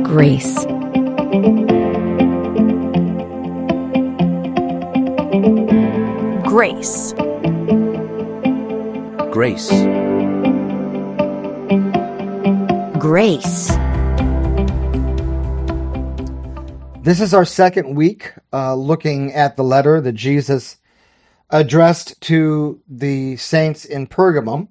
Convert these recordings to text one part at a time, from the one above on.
grace. Grace. Grace. Grace. This is our second week looking at the letter that Jesus addressed to the saints in Pergamum.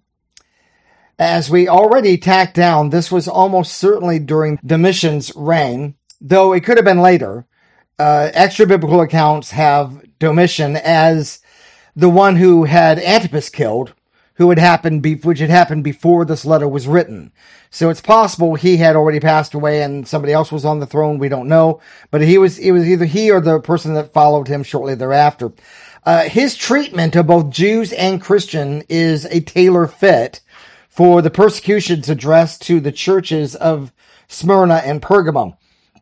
As we already tacked down, this was almost certainly during Domitian's reign, though it could have been later. Extra biblical accounts have Domitian as the one who had Antipas killed, which had happened before this letter was written. So it's possible he had already passed away and somebody else was on the throne. We don't know, but it was either he or the person that followed him shortly thereafter. His treatment of both Jews and Christian is a tailor fit for the persecutions addressed to the churches of Smyrna and Pergamum.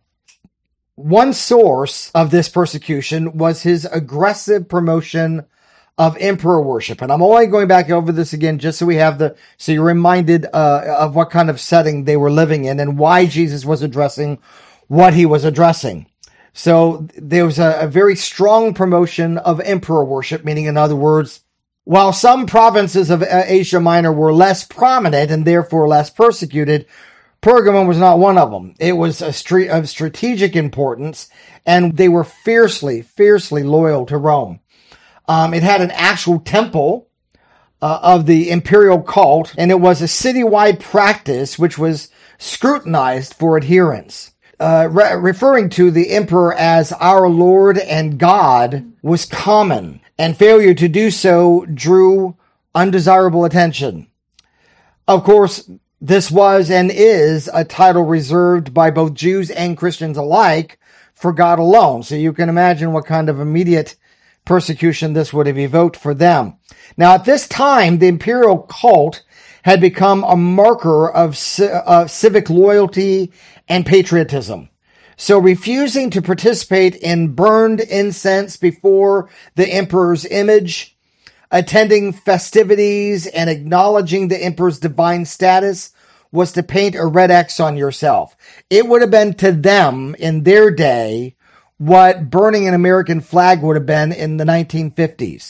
One source of this persecution was his aggressive promotion of emperor worship. And I'm only going back over this again just so you're reminded of what kind of setting they were living in and why Jesus was addressing what he was addressing. So there was a very strong promotion of emperor worship, meaning, in other words, while some provinces of Asia Minor were less prominent and therefore less persecuted, Pergamum was not one of them. It was of strategic importance, and they were fiercely loyal to Rome. It had an actual temple of the imperial cult, and it was a citywide practice which was scrutinized for adherence. Referring to the emperor as our Lord and God was common, and failure to do so drew undesirable attention. Of course, this was and is a title reserved by both Jews and Christians alike for God alone. So you can imagine what kind of immediate persecution this would have evoked for them. Now, at this time, the imperial cult had become a marker of civic loyalty and patriotism. So refusing to participate in burned incense before the emperor's image, attending festivities, and acknowledging the emperor's divine status was to paint a red X on yourself. It would have been to them in their day what burning an American flag would have been in the 1950s.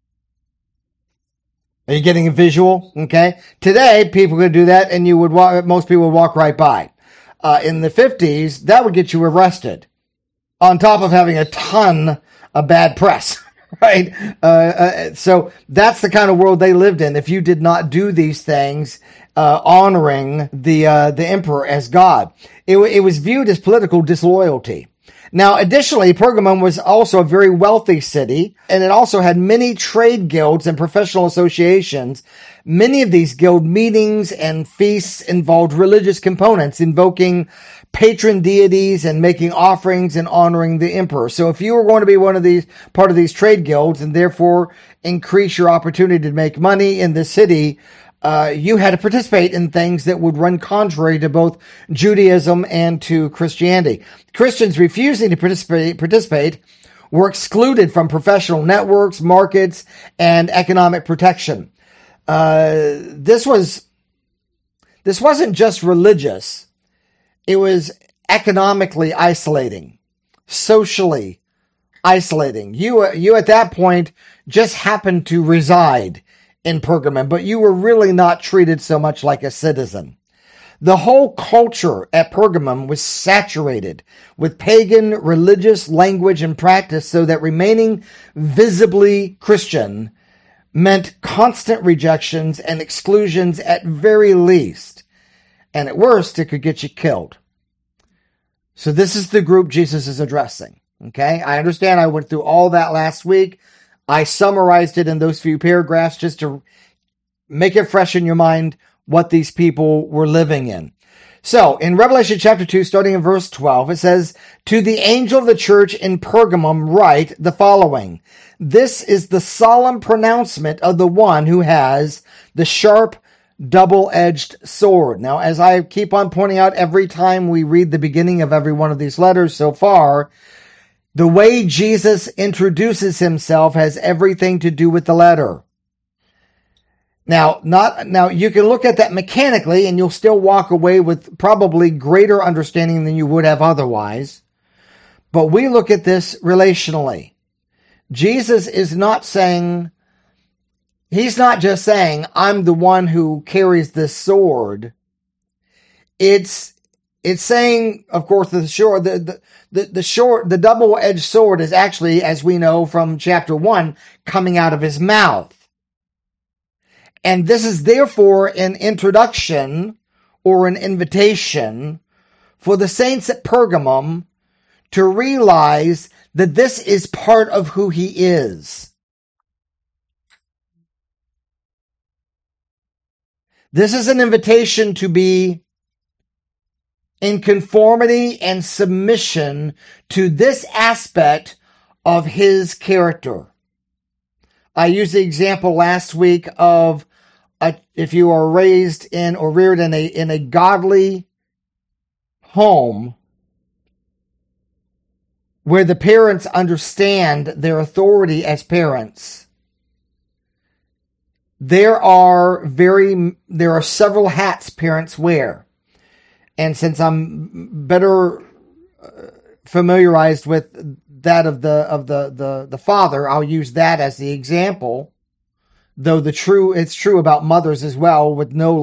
Are you getting a visual? Okay. Today, people could do that and most people would walk right by. In the 50s, that would get you arrested on top of having a ton of bad press, right? So that's the kind of world they lived in. If you did not do these things, honoring the emperor as God, it was viewed as political disloyalty. Now, additionally, Pergamum was also a very wealthy city, and it also had many trade guilds and professional associations. Many of these guild meetings and feasts involved religious components, invoking patron deities and making offerings and honoring the emperor. So if you were going to be part of these trade guilds and therefore increase your opportunity to make money in the city, you had to participate in things that would run contrary to both Judaism and to Christianity. Christians refusing to participate were excluded from professional networks, markets, and economic protection. This wasn't just religious. It was economically isolating, socially isolating. You at that point just happened to reside in Pergamum, but you were really not treated so much like a citizen. The whole culture at Pergamum was saturated with pagan religious language and practice, so that remaining visibly Christian meant constant rejections and exclusions at very least. And at worst, it could get you killed. So this is the group Jesus is addressing. Okay? I understand I went through all that last week. I summarized it in those few paragraphs just to make it fresh in your mind what these people were living in. So, in Revelation chapter 2, starting in verse 12, it says, "To the angel of the church in Pergamum write the following. This is the solemn pronouncement of the one who has the sharp, double-edged sword." Now, as I keep on pointing out every time we read the beginning of every one of these letters so far, the way Jesus introduces himself has everything to do with the letter. Now you can look at that mechanically and you'll still walk away with probably greater understanding than you would have otherwise. But we look at this relationally. Jesus is not saying, he's not just saying, I'm the one who carries this sword. It's saying, of course, the double-edged sword is actually, as we know from chapter 1, coming out of his mouth. And this is therefore an introduction or an invitation for the saints at Pergamum to realize that this is part of who he is. This is an invitation to be in conformity and submission to this aspect of his character. I used the example last week of if you are raised in or reared in a godly home where the parents understand their authority as parents. There are several hats parents wear. And since I'm better familiarized with that of the father, I'll use that as the example. Though it's true about mothers as well, with no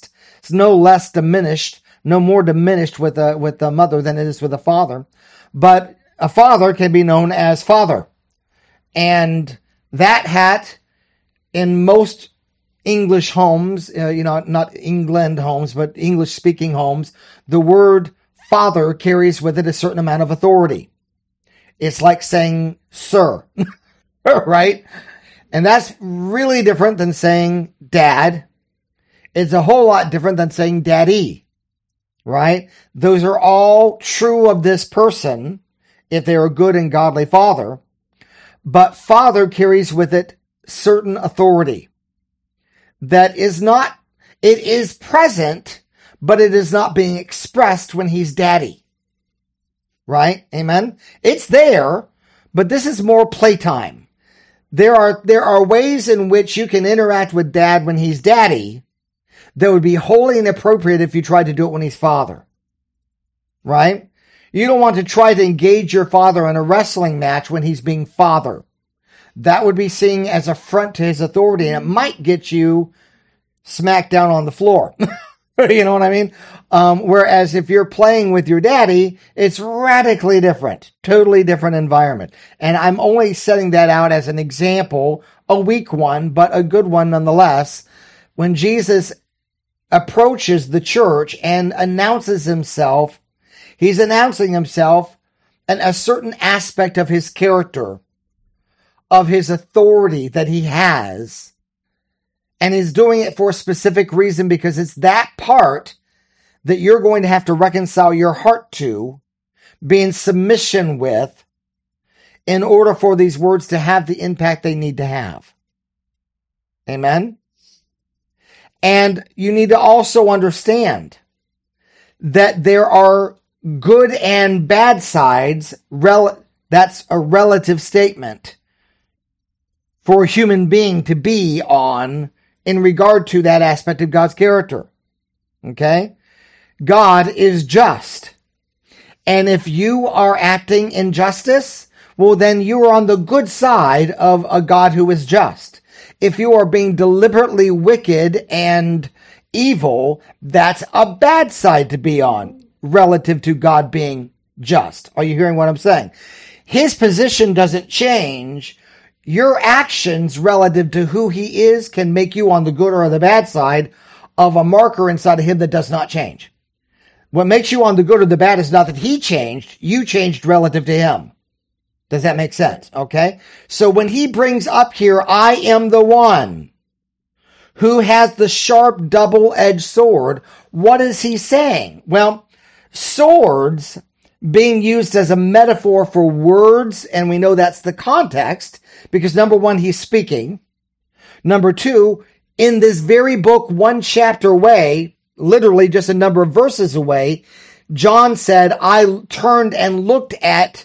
more diminished with a mother than it is with a father. But a father can be known as father. And that hat in most English homes, not England homes, but English speaking homes, the word father carries with it a certain amount of authority. It's like saying sir, right? And that's really different than saying dad. It's a whole lot different than saying daddy, right? Those are all true of this person if they're a good and godly father. But father carries with it certain authority that is not, it is present, but it is not being expressed when he's daddy. Right? Amen? It's there, but this is more playtime. There are ways in which you can interact with dad when he's daddy that would be wholly inappropriate if you tried to do it when he's father. Right? You don't want to try to engage your father in a wrestling match when he's being father. That would be seen as affront to his authority, and it might get you smacked down on the floor. You know what I mean? Whereas if you're playing with your daddy, it's radically different, totally different environment. And I'm only setting that out as an example, a weak one, but a good one nonetheless. When Jesus approaches the church and announces himself, he's announcing himself and a certain aspect of his character, of his authority that he has. And is doing it for a specific reason, because it's that part that you're going to have to reconcile your heart to, be in submission with, in order for these words to have the impact they need to have. Amen? And you need to also understand that there are good and bad sides. That's a relative statement for a human being to be on in regard to that aspect of God's character. Okay? God is just. And if you are acting in justice, well, then you are on the good side of a God who is just. If you are being deliberately wicked and evil, that's a bad side to be on relative to God being just. Are you hearing what I'm saying? His position doesn't change. Your actions relative to who he is can make you on the good or the bad side of a marker inside of him that does not change. What makes you on the good or the bad is not that he changed. You changed relative to him. Does that make sense? Okay. So when he brings up here, I am the one who has the sharp double-edged sword, what is he saying? Well, swords being used as a metaphor for words, and we know that's the context, because number one, he's speaking. Number two, in this very book, one chapter away, literally just a number of verses away, John said, I turned and looked at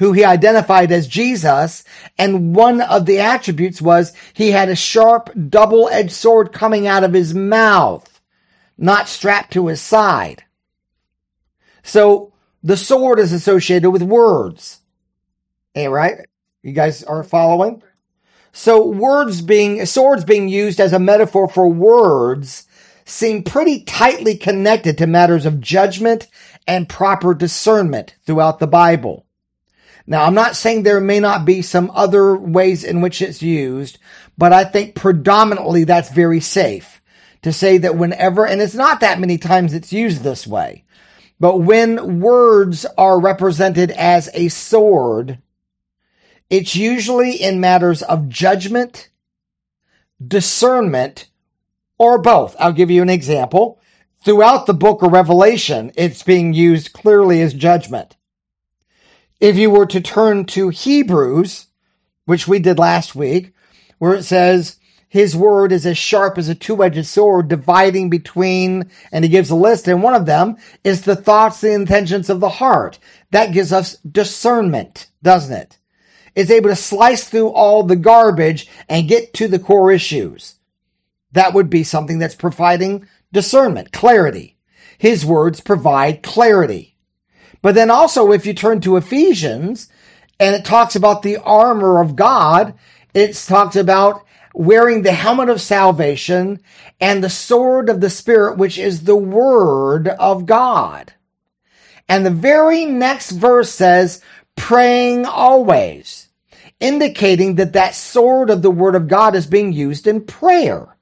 who he identified as Jesus. And one of the attributes was he had a sharp double-edged sword coming out of his mouth, not strapped to his side. So the sword is associated with words. Hey, right? You guys are following? So swords being used as a metaphor for words seem pretty tightly connected to matters of judgment and proper discernment throughout the Bible. Now, I'm not saying there may not be some other ways in which it's used, but I think predominantly that's very safe to say that whenever, and it's not that many times it's used this way, but when words are represented as a sword, it's usually in matters of judgment, discernment, or both. I'll give you an example. Throughout the book of Revelation, it's being used clearly as judgment. If you were to turn to Hebrews, which we did last week, where it says, his word is as sharp as a two-edged sword, dividing between, and he gives a list, and one of them is the thoughts and intentions of the heart. That gives us discernment, doesn't it? It's able to slice through all the garbage and get to the core issues. That would be something that's providing discernment, clarity. His words provide clarity. But then also, if you turn to Ephesians, and it talks about the armor of God, it talks about wearing the helmet of salvation and the sword of the Spirit, which is the word of God. And the very next verse says, praying always, indicating that that sword of the word of God is being used in prayer.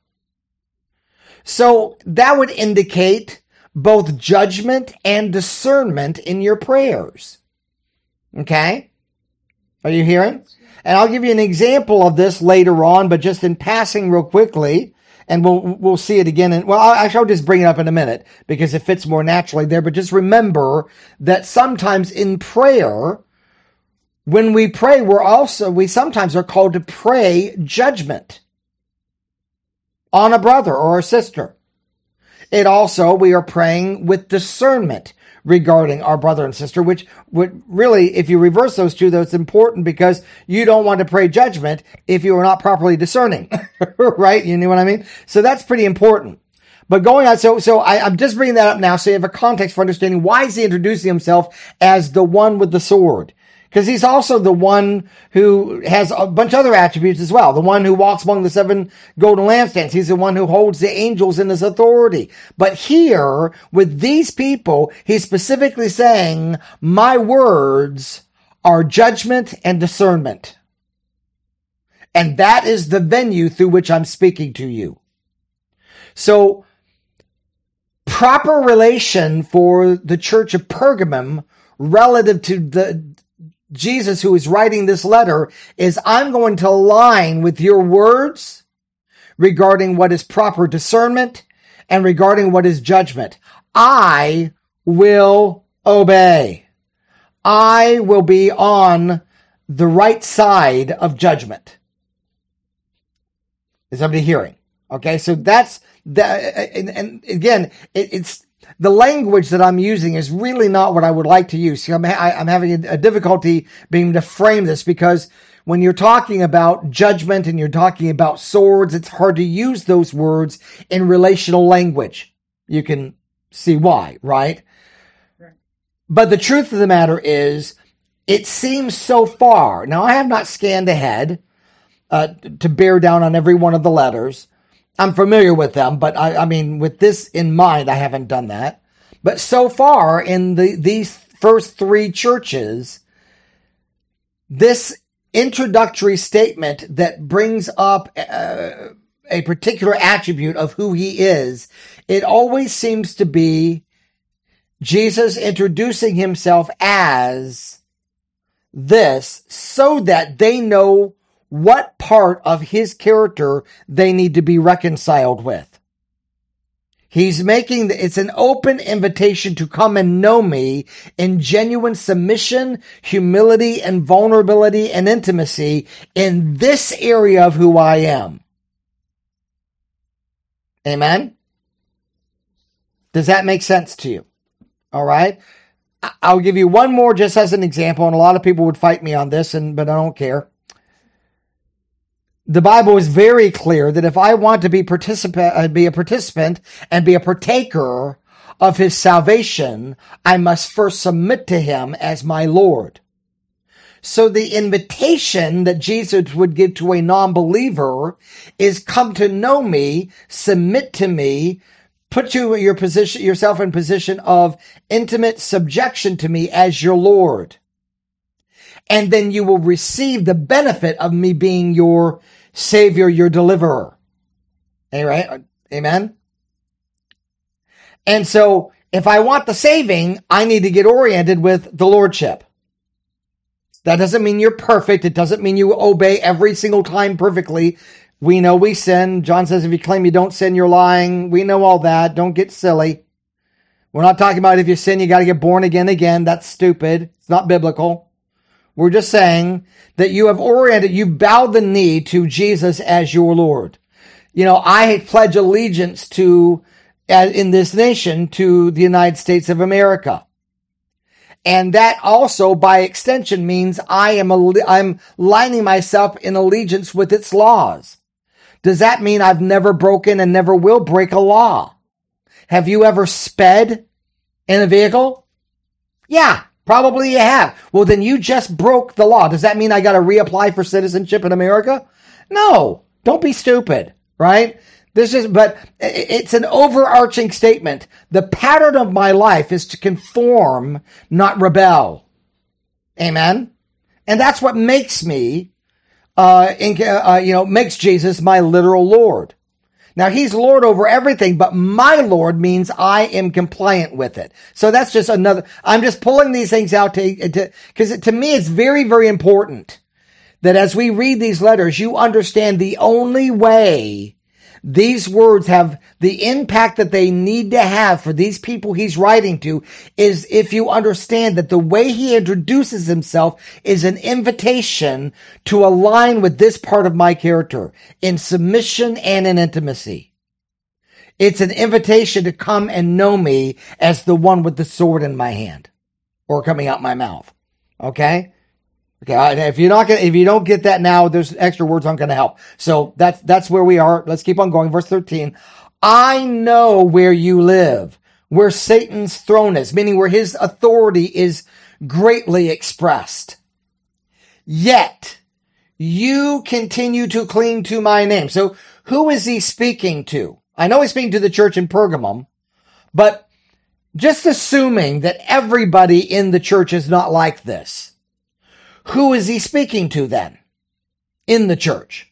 So that would indicate both judgment and discernment in your prayers. Okay? Are you hearing? And I'll give you an example of this later on, but just in passing real quickly, and we'll see it again. And well, I'll just bring it up in a minute because it fits more naturally there. But just remember that sometimes in prayer, when we pray, we sometimes are called to pray judgment on a brother or a sister. We are praying with discernment regarding our brother and sister, which would really, if you reverse those two, that's important because you don't want to pray judgment if you are not properly discerning, right? You know what I mean? So that's pretty important. But going on, I'm just bringing that up now so you have a context for understanding why is he introducing himself as the one with the sword. Because he's also the one who has a bunch of other attributes as well. The one who walks among the 7 golden lampstands. He's the one who holds the angels in his authority. But here, with these people, he's specifically saying, my words are judgment and discernment. And that is the venue through which I'm speaking to you. So, proper relation for the church of Pergamum relative to the Jesus who is writing this letter is I'm going to align with your words regarding what is proper discernment and regarding what is judgment. I will obey. I will be on the right side of judgment. Is somebody hearing? Okay, so that's that. And again, it's the language that I'm using is really not what I would like to use. See, I'm having a difficulty being able to frame this because when you're talking about judgment and you're talking about swords, it's hard to use those words in relational language. You can see why, right? But the truth of the matter is, it seems so far. Now, I have not scanned ahead to bear down on every one of the letters. I'm familiar with them, but I mean, with this in mind, I haven't done that. But so far in these first 3 churches, this introductory statement that brings up a particular attribute of who he is, it always seems to be Jesus introducing himself as this so that they know what part of his character they need to be reconciled with. He's it's an open invitation to come and know me in genuine submission, humility, and vulnerability and intimacy in this area of who I am. Amen? Does that make sense to you? All right? I'll give you one more just as an example, and a lot of people would fight me on this, but I don't care. The Bible is very clear that if I want to be a participant and be a partaker of his salvation, I must first submit to him as my Lord. So the invitation that Jesus would give to a non-believer is come to know me, submit to me, put yourself in position of intimate subjection to me as your Lord. And then you will receive the benefit of me being your Savior, your deliverer. All right? Amen? And so if I want the saving, I need to get oriented with the Lordship. That doesn't mean you're perfect. It doesn't mean you obey every single time perfectly. We know we sin. John says if you claim you don't sin, you're lying. We know all that. Don't get silly. We're not talking about if you sin, you got to get born again. That's stupid. It's not biblical. We're just saying that you've bowed the knee to Jesus as your Lord. You know, I pledge allegiance in this nation to the United States of America. And that also, by extension, means I'm lining myself in allegiance with its laws. Does that mean I've never broken and never will break a law? Have you ever sped in a vehicle? Yeah, probably you have. Well, then you just broke the law. Does that mean I got to reapply for citizenship in America? No, don't be stupid, right? But it's an overarching statement. The pattern of my life is to conform, not rebel. Amen. And that's what makes me, makes Jesus my literal Lord. Now he's Lord over everything, but my Lord means I am compliant with it. So that's just I'm just pulling these things out because to me it's very, very important that as we read these letters, you understand the only way these words have the impact that they need to have for these people he's writing to is if you understand that the way he introduces himself is an invitation to align with this part of my character in submission and in intimacy. It's an invitation to come and know me as the one with the sword in my hand or coming out my mouth. Okay? Okay, if you don't get that now, there's extra words aren't going to help. So that's where we are. Let's keep on going. Verse 13. I know where you live, where Satan's throne is, meaning where his authority is greatly expressed. Yet you continue to cling to my name. So who is he speaking to? I know he's speaking to the church in Pergamum, but just assuming that everybody in the church is not like this. Who is he speaking to then in the church?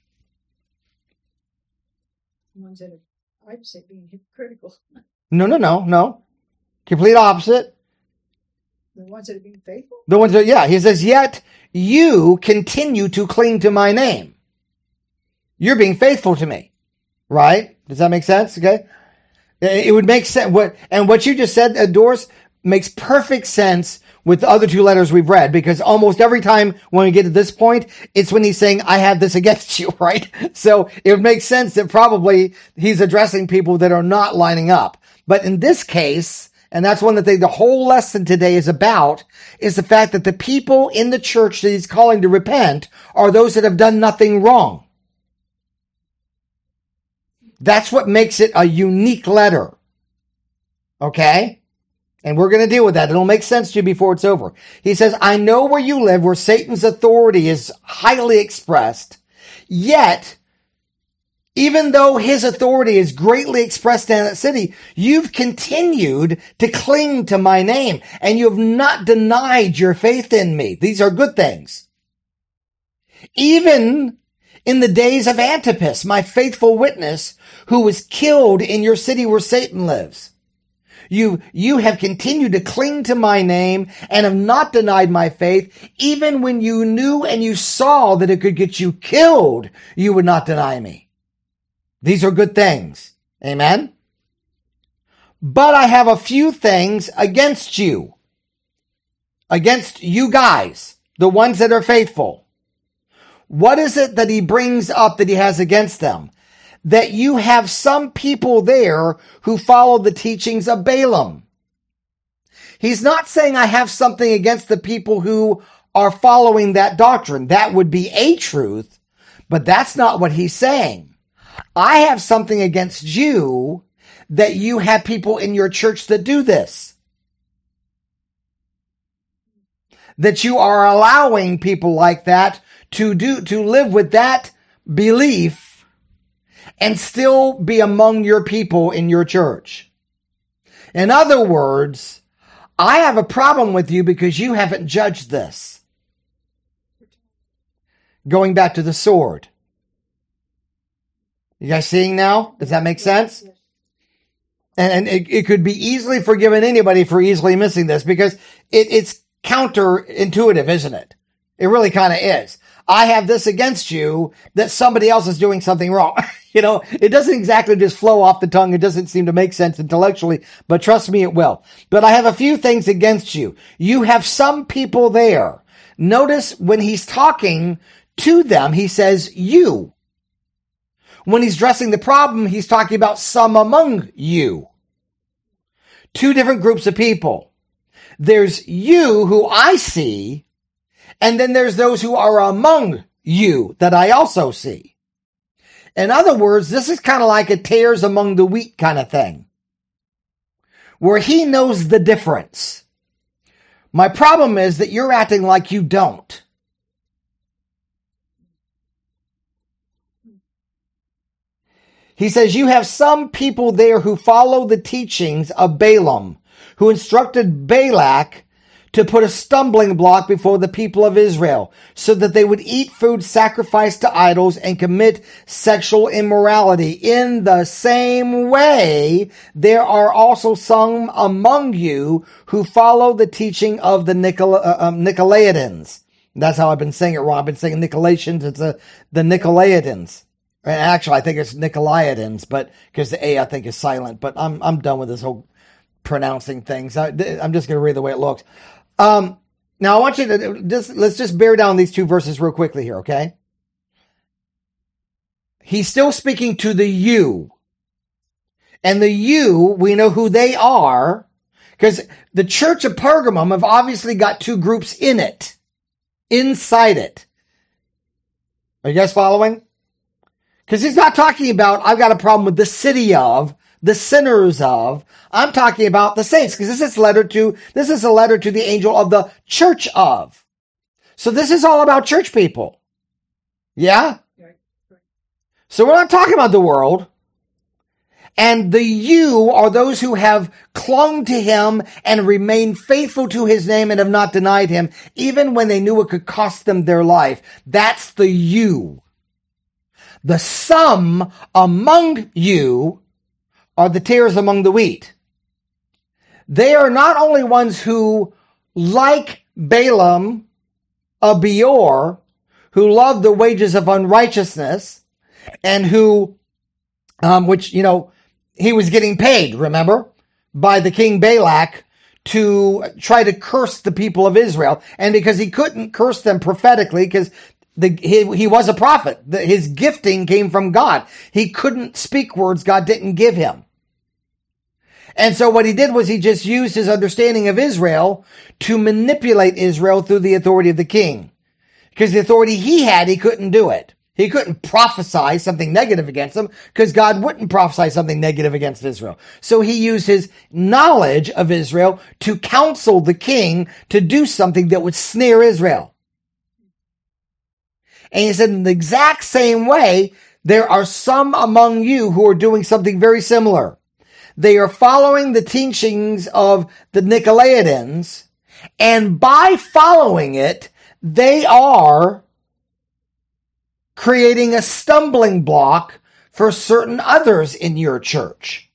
The ones that are, I'd say, being hypocritical. No. Complete opposite. The ones that are being faithful? The ones he says, yet you continue to cling to my name. You're being faithful to me. Right? Does that make sense? Okay. It would make sense. What you just said, Doris, makes perfect sense with the other two letters we've read, because almost every time when we get to this point, it's when he's saying, I have this against you, right? So it would make sense that probably he's addressing people that are not lining up. But in this case, and that's one that the whole lesson today is about, is the fact that the people in the church that he's calling to repent are those that have done nothing wrong. That's what makes it a unique letter. Okay? And we're going to deal with that. It'll make sense to you before it's over. He says, I know where you live, where Satan's authority is highly expressed. Yet, even though his authority is greatly expressed in that city, you've continued to cling to my name, and you have not denied your faith in me. These are good things. Even in the days of Antipas, my faithful witness, who was killed in your city where Satan lives. You have continued to cling to my name and have not denied my faith. Even when you knew and you saw that it could get you killed, you would not deny me. These are good things. Amen. But I have a few things against you. Against you guys, the ones that are faithful. What is it that he brings up that he has against them? That you have some people there who follow the teachings of Balaam. He's not saying I have something against the people who are following that doctrine. That would be a truth, but that's not what he's saying. I have something against you that you have people in your church that do this. That you are allowing people like that to live with that belief and still be among your people in your church. In other words, I have a problem with you because you haven't judged this. Going back to the sword. You guys seeing now? Does that make sense? And it could be easily forgiven anybody for easily missing this because it's counterintuitive, isn't it? It really kind of is. I have this against you that somebody else is doing something wrong. It doesn't exactly just flow off the tongue. It doesn't seem to make sense intellectually, but trust me, it will. But I have a few things against you. You have some people there. Notice when he's talking to them, he says you. When he's addressing the problem, he's talking about some among you. Two different groups of people. There's you who I see, and then there's those who are among you that I also see. In other words, this is kind of like a tares among the wheat kind of thing, where he knows the difference. My problem is that you're acting like you don't. He says, you have some people there who follow the teachings of Balaam, who instructed Balak to put a stumbling block before the people of Israel, so that they would eat food sacrificed to idols and commit sexual immorality. In the same way, there are also some among you who follow the teaching of the Nicolaitans. That's how I've been saying it wrong. I've been saying Nicolaitans. It's the Nicolaitans. Actually, I think it's Nicolaitans, but because the A I think is silent. But I'm done with this whole pronouncing things. I'm just going to read the way it looks. Now I want you to let's just bear down these two verses real quickly here, okay? He's still speaking to the you. And the you, we know who they are, because the church of Pergamum have obviously got two groups in it, inside it. Are you guys following? Because he's not talking about, I've got a problem with the city of, the sinners of. I'm talking about the saints, because this is a letter to the angel of the church of. So this is all about church people. Yeah? So we're not talking about the world. And the you are those who have clung to him and remained faithful to his name and have not denied him, even when they knew it could cost them their life. That's the you. The some among you are the tares among the wheat. They are not only ones who, like Balaam of Beor, who loved the wages of unrighteousness, and who, he was getting paid, remember, by the king Balak to try to curse the people of Israel. And because he couldn't curse them prophetically, because he was a prophet. His gifting came from God. He couldn't speak words God didn't give him. And so what he did was he just used his understanding of Israel to manipulate Israel through the authority of the king. Because the authority he had, he couldn't do it. He couldn't prophesy something negative against them because God wouldn't prophesy something negative against Israel. So he used his knowledge of Israel to counsel the king to do something that would snare Israel. And he said, in the exact same way, there are some among you who are doing something very similar. They are following the teachings of the Nicolaitans, and by following it, they are creating a stumbling block for certain others in your church.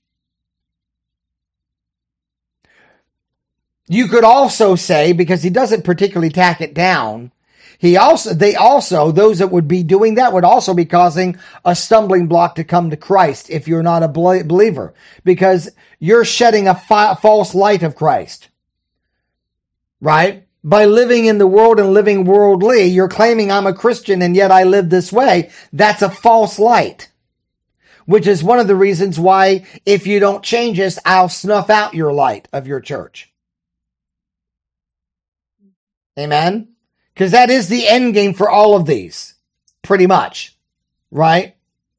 You could also say, because he doesn't particularly tack it down, those that would be doing that would also be causing a stumbling block to come to Christ if you're not a believer, because you're shedding a false light of Christ, right? By living in the world and living worldly, you're claiming I'm a Christian and yet I live this way. That's a false light, which is one of the reasons why if you don't change this, I'll snuff out your light of your church. Amen? Because that is the end game for all of these. Pretty much. Right?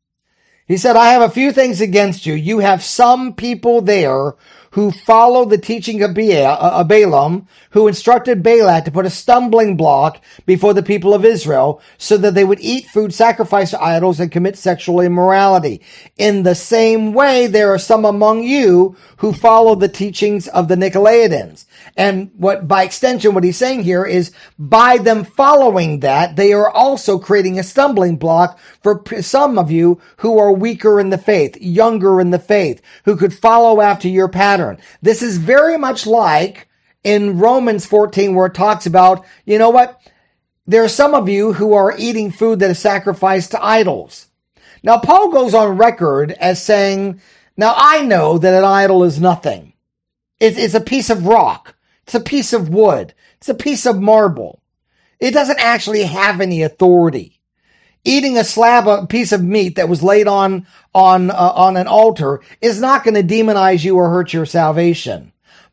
He said, I have a few things against you. You have some people there who follow the teaching of Balaam, who instructed Balak to put a stumbling block before the people of Israel so that they would eat food sacrificed to idols and commit sexual immorality. In the same way, there are some among you who follow the teachings of the Nicolaitans. And by extension, what he's saying here is by them following that, they are also creating a stumbling block for some of you who are weaker in the faith, younger in the faith, who could follow after your pattern. This is very much like in Romans 14 where it talks about, you know what? There are some of you who are eating food that is sacrificed to idols. Now, Paul goes on record as saying, now I know that an idol is nothing. It's a piece of rock. It's a piece of wood. It's a piece of marble. It doesn't actually have any authority. Eating a piece of meat that was laid on an altar is not going to demonize you or hurt your salvation.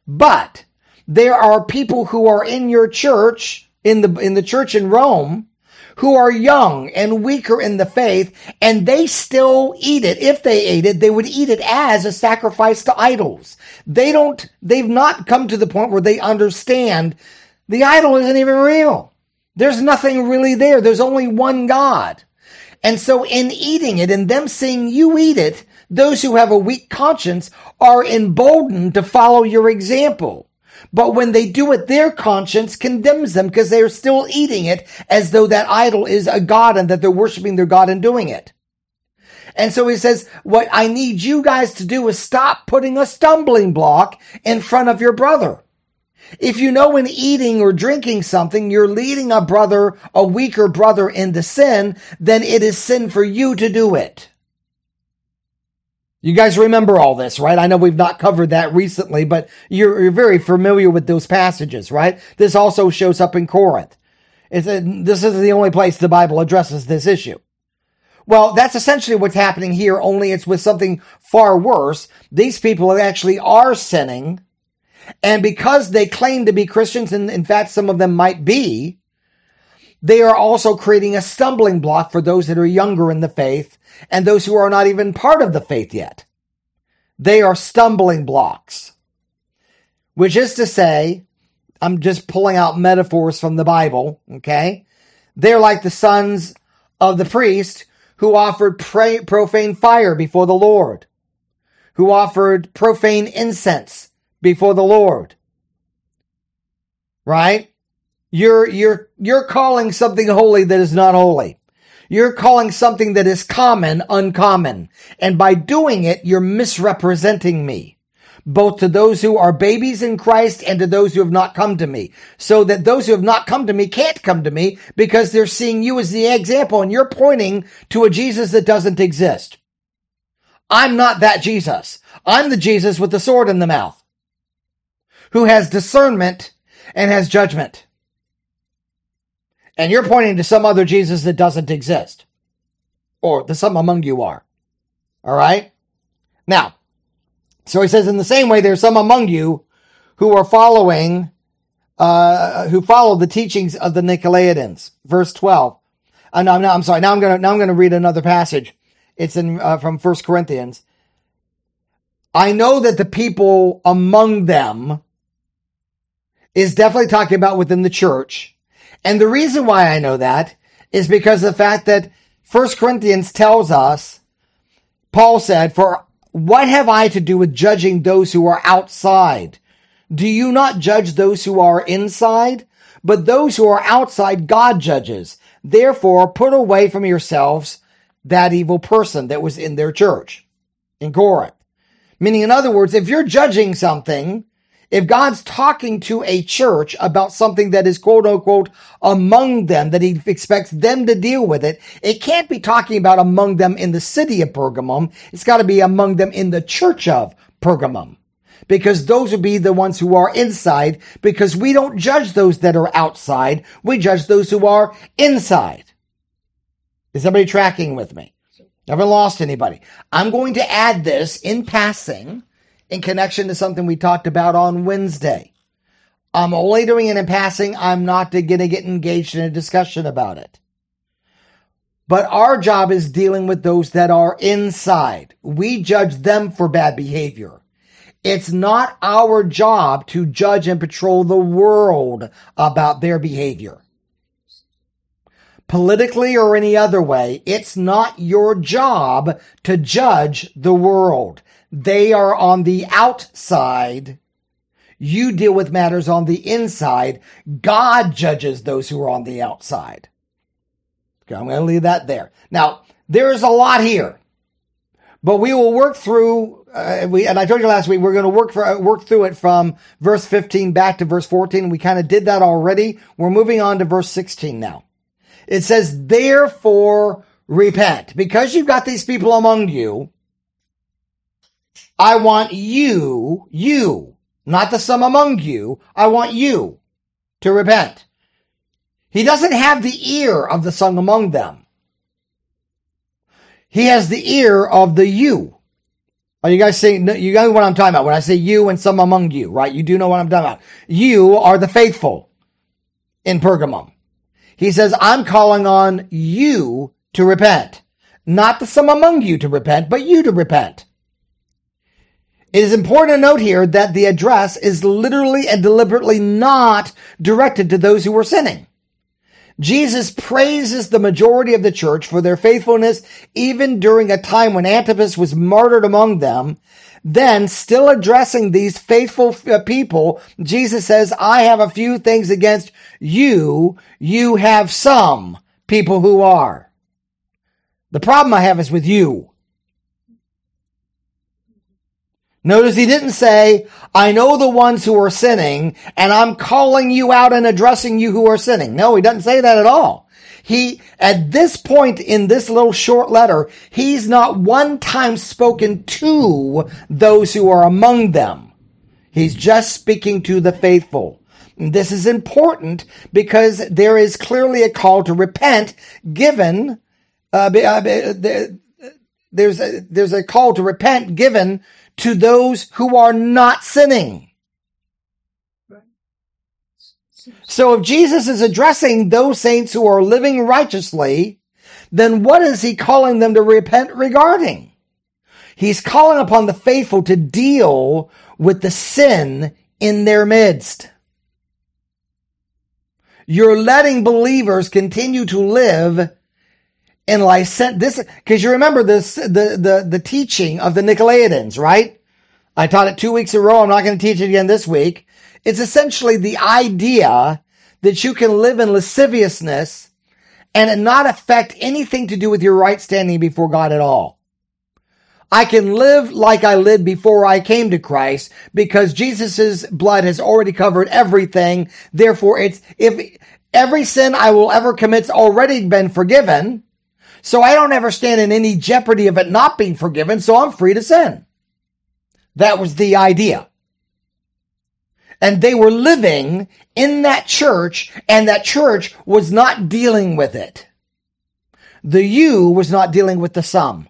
But there are people who are in your church, in the church in Rome, who are young and weaker in the faith, and they still eat it. If they ate it, they would eat it as a sacrifice to idols. They've not come to the point where they understand the idol isn't even real. There's nothing really there. There's only one God. And so in eating it and them seeing you eat it, those who have a weak conscience are emboldened to follow your example. But when they do it, their conscience condemns them because they are still eating it as though that idol is a god and that they're worshiping their God and doing it. And so he says, what I need you guys to do is stop putting a stumbling block in front of your brother. If you know in eating or drinking something, you're leading a weaker brother into sin, then it is sin for you to do it. You guys remember all this, right? I know we've not covered that recently, but you're very familiar with those passages, right? This also shows up in Corinth. This is the only place the Bible addresses this issue. Well, that's essentially what's happening here, only it's with something far worse. These people actually are sinning, and because they claim to be Christians, and in fact some of them might be, they are also creating a stumbling block for those that are younger in the faith and those who are not even part of the faith yet. They are stumbling blocks. Which is to say, I'm just pulling out metaphors from the Bible, okay? They're like the sons of the priest who offered profane fire before the Lord, who offered profane incense before the Lord. Right? You're calling something holy that is not holy. You're calling something that is common uncommon. And by doing it, you're misrepresenting me, both to those who are babies in Christ and to those who have not come to me. So that those who have not come to me can't come to me because they're seeing you as the example and you're pointing to a Jesus that doesn't exist. I'm not that Jesus. I'm the Jesus with the sword in the mouth, who has discernment and has judgment. And you're pointing to some other Jesus that doesn't exist. Or the some among you are. All right? Now, so he says, in the same way, there's some among you who are who follow the teachings of the Nicolaitans. Verse 12. I'm sorry. Now I'm going to read another passage. It's from 1 Corinthians. I know that the people among them is definitely talking about within the church. And the reason why I know that is because of the fact that 1 Corinthians tells us, Paul said, for what have I to do with judging those who are outside? Do you not judge those who are inside? But those who are outside, God judges. Therefore, put away from yourselves that evil person that was in their church in Corinth. Meaning, in other words, if you're judging something, if God's talking to a church about something that is quote unquote among them, that he expects them to deal with it, it can't be talking about among them in the city of Pergamum. It's got to be among them in the church of Pergamum. Because those would be the ones who are inside, because we don't judge those that are outside. We judge those who are inside. Is somebody tracking with me? I haven't lost anybody. I'm going to add this in passing in connection to something we talked about on Wednesday. I'm only doing it in passing. I'm not going to get engaged in a discussion about it. But our job is dealing with those that are inside. We judge them for bad behavior. It's not our job to judge and patrol the world about their behavior. Politically or any other way, it's not your job to judge the world. They are on the outside. You deal with matters on the inside. God judges those who are on the outside. Okay, I'm going to leave that there. Now, there is a lot here, but we will work through, and I told you last week, we're going to work through it from verse 15 back to verse 14. We kind of did that already. We're moving on to verse 16 now. It says, therefore repent. Because you've got these people among you, I want you, not the some among you, I want you to repent. He doesn't have the ear of the some among them. He has the ear of the you. Are you guys saying, you know what I'm talking about when I say you and some among you, right? You do know what I'm talking about. You are the faithful in Pergamum. He says, I'm calling on you to repent. Not the some among you to repent, but you to repent. It is important to note here that the address is literally and deliberately not directed to those who were sinning. Jesus praises the majority of the church for their faithfulness even during a time when Antipas was martyred among them. Then, still addressing these faithful people, Jesus says, I have a few things against you. You have some people who are. The problem I have is with you. Notice he didn't say, I know the ones who are sinning, and I'm calling you out and addressing you who are sinning. No, he doesn't say that at all. At this point in this little short letter, he's not one time spoken to those who are among them. He's just speaking to the faithful. And this is important because there is clearly a call to repent given, there's a call to repent given to those who are not sinning. So if Jesus is addressing those saints who are living righteously, then what is he calling them to repent regarding? He's calling upon the faithful to deal with the sin in their midst. You're letting believers continue to live in licentious, because you remember this, the teaching of the Nicolaitans, right? I taught it 2 weeks in a row. I'm not going to teach it again this week. It's essentially the idea that you can live in lasciviousness and it not affect anything to do with your right standing before God at all. I can live like I lived before I came to Christ because Jesus' blood has already covered everything. Therefore, if every sin I will ever commit's already been forgiven, so I don't ever stand in any jeopardy of it not being forgiven, so I'm free to sin. That was the idea. And they were living in that church, and that church was not dealing with it. The you was not dealing with the some.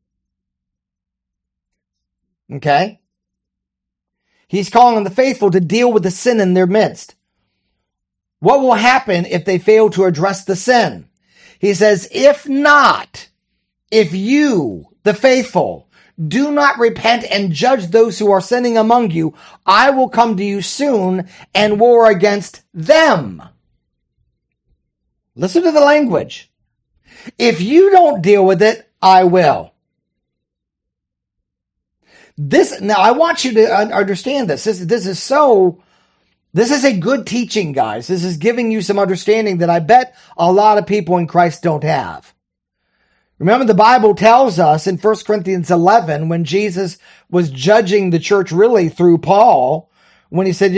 Okay? He's calling on the faithful to deal with the sin in their midst. What will happen if they fail to address the sin? He says, if not, if you, the faithful, do not repent and judge those who are sinning among you, I will come to you soon and war against them. Listen to the language. If you don't deal with it, I will. Now I want you to understand this. This is a good teaching, guys. This is giving you some understanding that I bet a lot of people in Christ don't have. Remember, the Bible tells us in 1 Corinthians 11, when Jesus was judging the church really through Paul, when he said,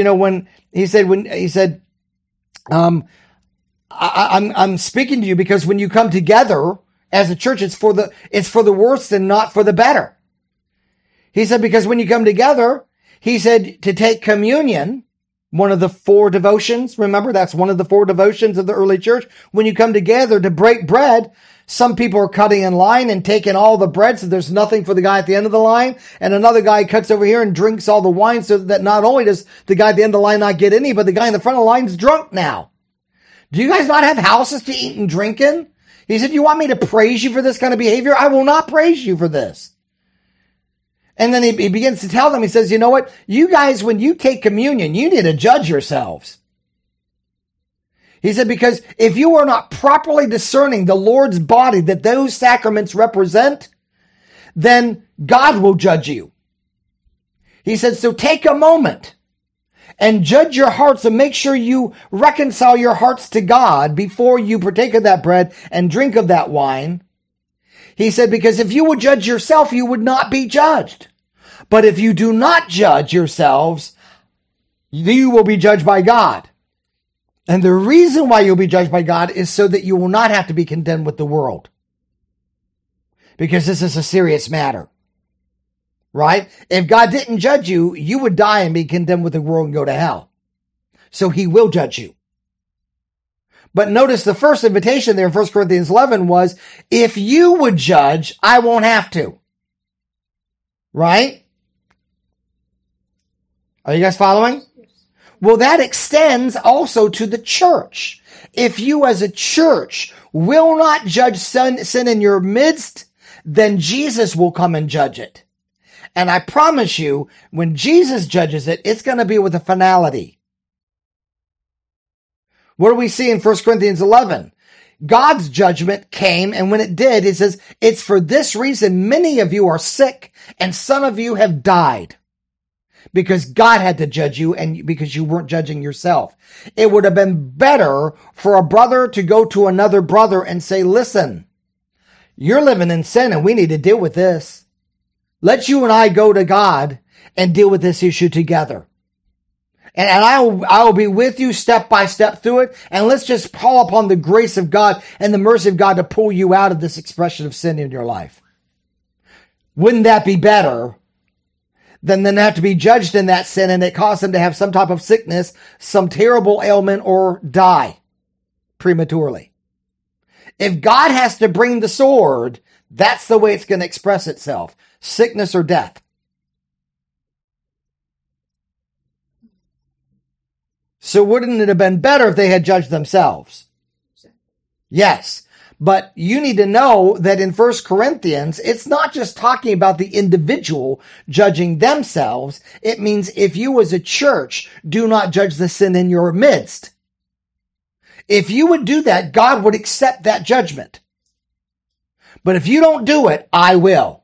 I'm speaking to you because when you come together as a church, it's for the worse and not for the better. He said, because when you come together, he said to take communion, one of the 4 devotions. Remember, that's one of the 4 devotions of the early church. When you come together to break bread, Some people are cutting in line and taking all the bread so there's nothing for the guy at the end of the line. And another guy cuts over here and drinks all the wine so that not only does the guy at the end of the line not get any, but the guy in the front of the line is drunk now. Do you guys not have houses to eat and drink in? He said, you want me to praise you for this kind of behavior? I will not praise you for this. And then he begins to tell them, he says, you know what? You guys, when you take communion, you need to judge yourselves. He said, because if you are not properly discerning the Lord's body that those sacraments represent, then God will judge you. He said, so take a moment and judge your hearts and make sure you reconcile your hearts to God before you partake of that bread and drink of that wine. He said, because if you would judge yourself, you would not be judged. But if you do not judge yourselves, you will be judged by God. And the reason why you'll be judged by God is so that you will not have to be condemned with the world. Because this is a serious matter. Right? If God didn't judge you, you would die and be condemned with the world and go to hell. So he will judge you. But notice the first invitation there in 1 Corinthians 11 was, if you would judge, I won't have to. Right? Are you guys following? Well, that extends also to the church. If you as a church will not judge sin in your midst, then Jesus will come and judge it. And I promise you, when Jesus judges it, it's going to be with a finality. What do we see in 1 Corinthians 11? God's judgment came, and when it did, it says, it's for this reason many of you are sick, and some of you have died. Because God had to judge you and because you weren't judging yourself. It would have been better for a brother to go to another brother and say, listen, you're living in sin and we need to deal with this. Let you and I go to God and deal with this issue together. And I will be with you step by step through it. And let's just call upon the grace of God and the mercy of God to pull you out of this expression of sin in your life. Wouldn't that be better than have to be judged in that sin and it cause them to have some type of sickness, some terrible ailment, or die prematurely? If God has to bring the sword, that's the way it's going to express itself. Sickness or death. So wouldn't it have been better if they had judged themselves? Yes. But you need to know that in 1 Corinthians, it's not just talking about the individual judging themselves. It means if you as a church do not judge the sin in your midst. If you would do that, God would accept that judgment. But if you don't do it, I will.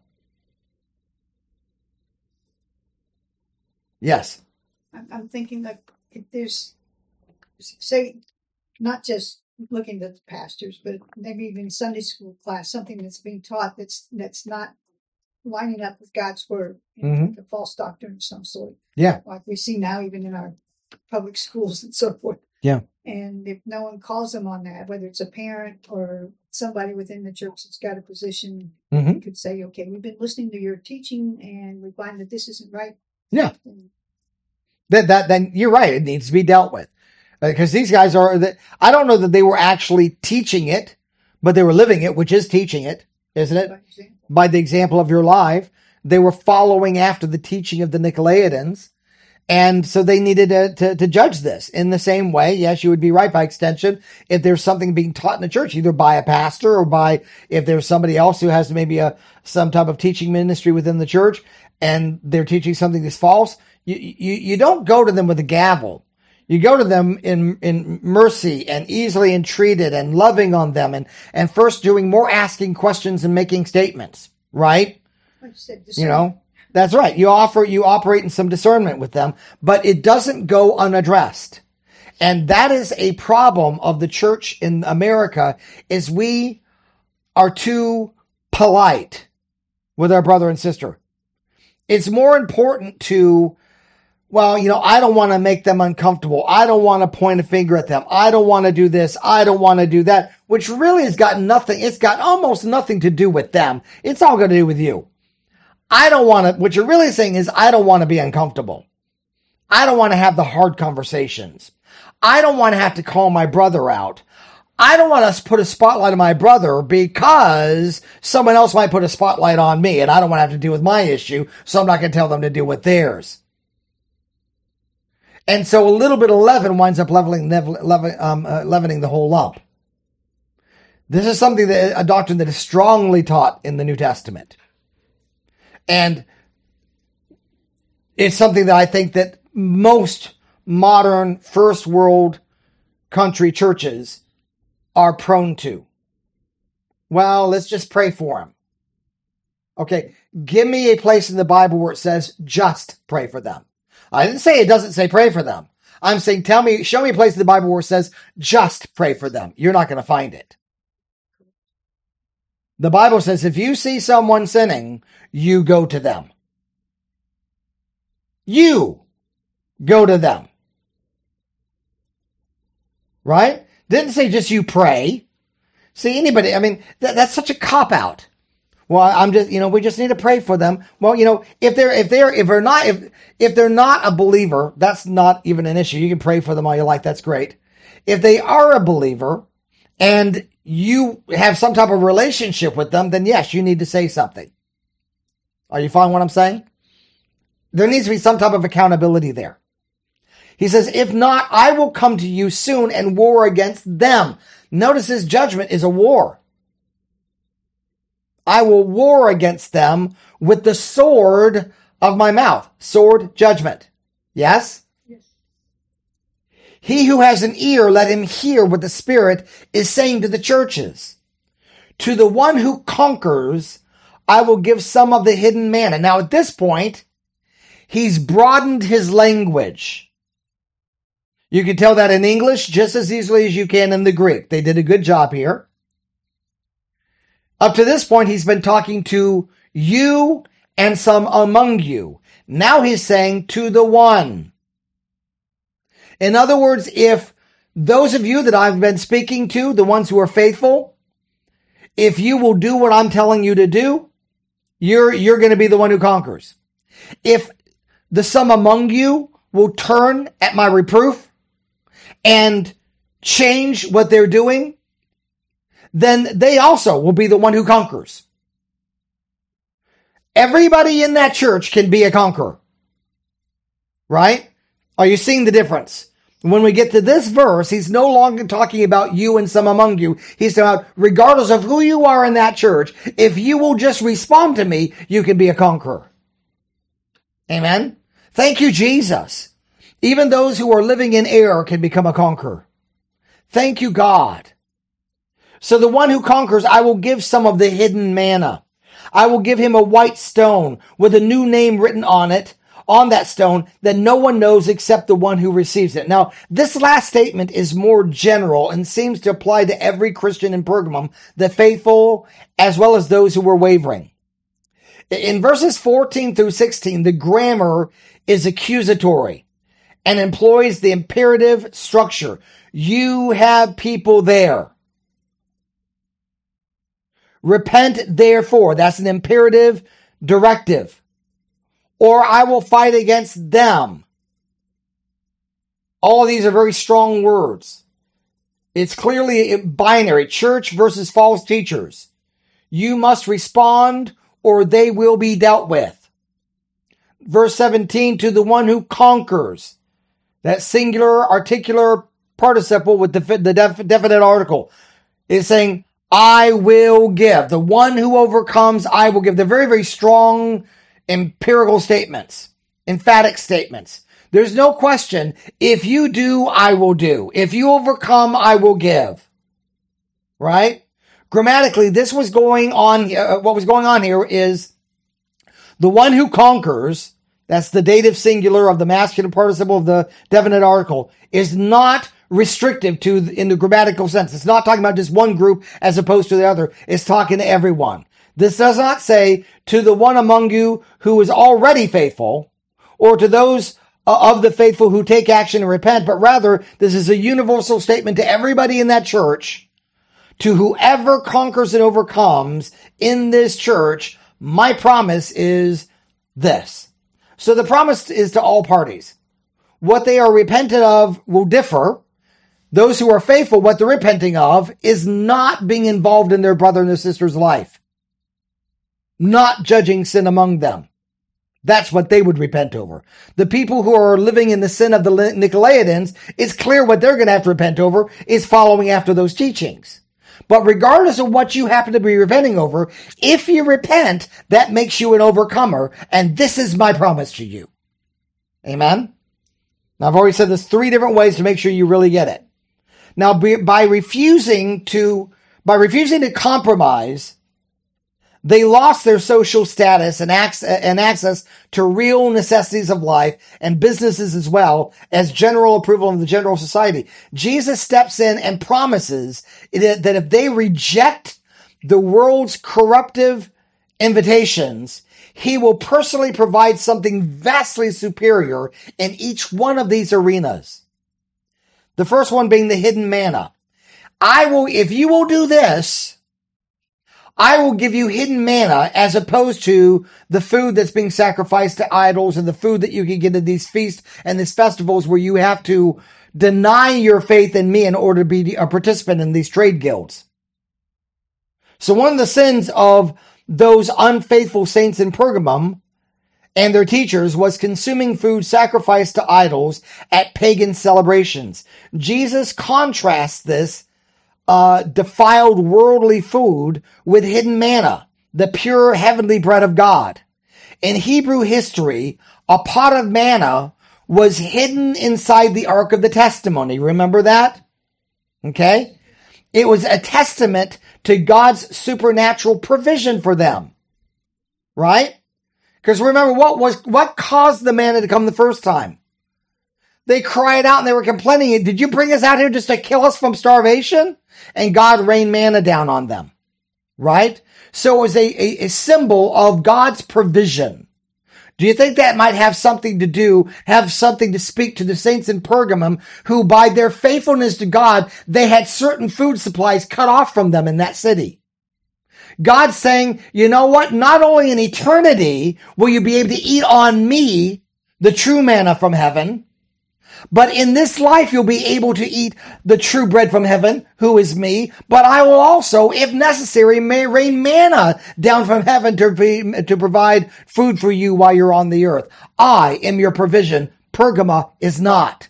Yes. I'm thinking like if there's, say, not just looking at the pastors, but maybe even Sunday school class, something that's being taught that's not lining up with God's word, like a false doctrine of some sort. Yeah. Like we see now even in our public schools and so forth. Yeah. And if no one calls them on that, whether it's a parent or somebody within the church that's got a position, you could say, okay, we've been listening to your teaching and we find that this isn't right. Yeah. Then you're right. It needs to be dealt with. Because these guys I don't know that they were actually teaching it, but they were living it, which is teaching it, isn't it? By the example of your life. They were following after the teaching of the Nicolaitans. And so they needed to judge this in the same way. Yes, you would be right by extension if there's something being taught in the church, either by a pastor or by, if there's somebody else who has maybe some type of teaching ministry within the church and they're teaching something that's false. You don't go to them with a gavel. You go to them in mercy and easily entreated and loving on them and first doing more asking questions and making statements, right? Like you said, That's right. You operate in some discernment with them, but it doesn't go unaddressed. And that is a problem of the church in America is we are too polite with our brother and sister. It's more important to, I don't want to make them uncomfortable. I don't want to point a finger at them. I don't want to do this. I don't want to do that, which really has got nothing. It's got almost nothing to do with them. It's all got to do with you. What you're really saying is, I don't want to be uncomfortable. I don't want to have the hard conversations. I don't want to have to call my brother out. I don't want to put a spotlight on my brother because someone else might put a spotlight on me, and I don't want to have to deal with my issue, so I'm not going to tell them to deal with theirs. And so a little bit of leaven winds up leavening the whole lump. This is something a doctrine that is strongly taught in the New Testament. And it's something that I think that most modern first world country churches are prone to. Well, let's just pray for them. Okay, give me a place in the Bible where it says just pray for them. I didn't say it doesn't say pray for them. I'm saying show me a place in the Bible where it says just pray for them. You're not going to find it. The Bible says if you see someone sinning, you go to them. You go to them. Right? Didn't say just you pray. See, anybody, I mean, that's such a cop-out. Well, we just need to pray for them. Well, if they're not a believer, that's not even an issue. You can pray for them all you like. That's great. If they are a believer and you have some type of relationship with them, then yes, you need to say something. Are you following what I'm saying? There needs to be some type of accountability there. He says, if not, I will come to you soon and war against them. Notice his judgment is a war. I will war against them with the sword of my mouth. Sword, judgment. Yes? Yes. He who has an ear, let him hear what the Spirit is saying to the churches. To the one who conquers, I will give some of the hidden manna. Now at this point, he's broadened his language. You can tell that in English just as easily as you can in the Greek. They did a good job here. Up to this point, he's been talking to you and some among you. Now he's saying to the one. In other words, if those of you that I've been speaking to, the ones who are faithful, if you will do what I'm telling you to do, you're going to be the one who conquers. If the some among you will turn at my reproof and change what they're doing, then they also will be the one who conquers. Everybody in that church can be a conqueror. Right? Are you seeing the difference? When we get to this verse, he's no longer talking about you and some among you. He's talking about regardless of who you are in that church, if you will just respond to me, you can be a conqueror. Amen? Thank you, Jesus. Even those who are living in error can become a conqueror. Thank you, God. So the one who conquers, I will give some of the hidden manna. I will give him a white stone with a new name written on it, on that stone, that no one knows except the one who receives it. Now, this last statement is more general and seems to apply to every Christian in Pergamum, the faithful, as well as those who were wavering. In verses 14 through 16, the grammar is accusatory and employs the imperative structure. You have people there. Repent, therefore. That's an imperative directive. Or I will fight against them. All of these are very strong words. It's clearly binary. Church versus false teachers. You must respond or they will be dealt with. Verse 17, to the one who conquers. That singular articular participle with the definite article is saying, I will give. The one who overcomes, I will give. They're very, very strong empirical statements, emphatic statements. There's no question. If you do, I will do. If you overcome, I will give. Right? Grammatically, this was going on. What was going on here is the one who conquers, that's the dative singular of the masculine participle of the definite article, is not restrictive in the grammatical sense. It's not talking about just one group as opposed to the other. It's talking to everyone. This does not say to the one among you who is already faithful or to those of the faithful who take action and repent, but rather this is a universal statement to everybody in that church, to whoever conquers and overcomes in this church. My promise is this. So the promise is to all parties. What they are repentant of will differ. Those who are faithful, what they're repenting of is not being involved in their brother and their sister's life. Not judging sin among them. That's what they would repent over. The people who are living in the sin of the Nicolaitans, it's clear what they're going to have to repent over is following after those teachings. But regardless of what you happen to be repenting over, if you repent, that makes you an overcomer. And this is my promise to you. Amen? Now, I've already said this 3 different ways to make sure you really get it. Now, by refusing to compromise, they lost their social status and access to real necessities of life and businesses as well as general approval of the general society. Jesus steps in and promises that if they reject the world's corruptive invitations, he will personally provide something vastly superior in each one of these arenas. The first one being the hidden manna. If you will do this, I will give you hidden manna as opposed to the food that's being sacrificed to idols and the food that you can get at these feasts and these festivals where you have to deny your faith in me in order to be a participant in these trade guilds. So one of the sins of those unfaithful saints in Pergamum and their teachers was consuming food sacrificed to idols at pagan celebrations. Jesus contrasts this defiled worldly food with hidden manna, the pure heavenly bread of God. In Hebrew history, a pot of manna was hidden inside the Ark of the Testimony. Remember that? Okay? It was a testament to God's supernatural provision for them. Right? Because remember, what caused the manna to come the first time? They cried out and they were complaining, did you bring us out here just to kill us from starvation? And God rained manna down on them. Right? So it was a symbol of God's provision. Do you think that might have something to speak to the saints in Pergamum who by their faithfulness to God, they had certain food supplies cut off from them in that city? God's saying, you know what? Not only in eternity will you be able to eat on me, the true manna from heaven, but in this life you'll be able to eat the true bread from heaven, who is me, but I will also, if necessary, may rain manna down from heaven to provide food for you while you're on the earth. I am your provision. Pergama is not.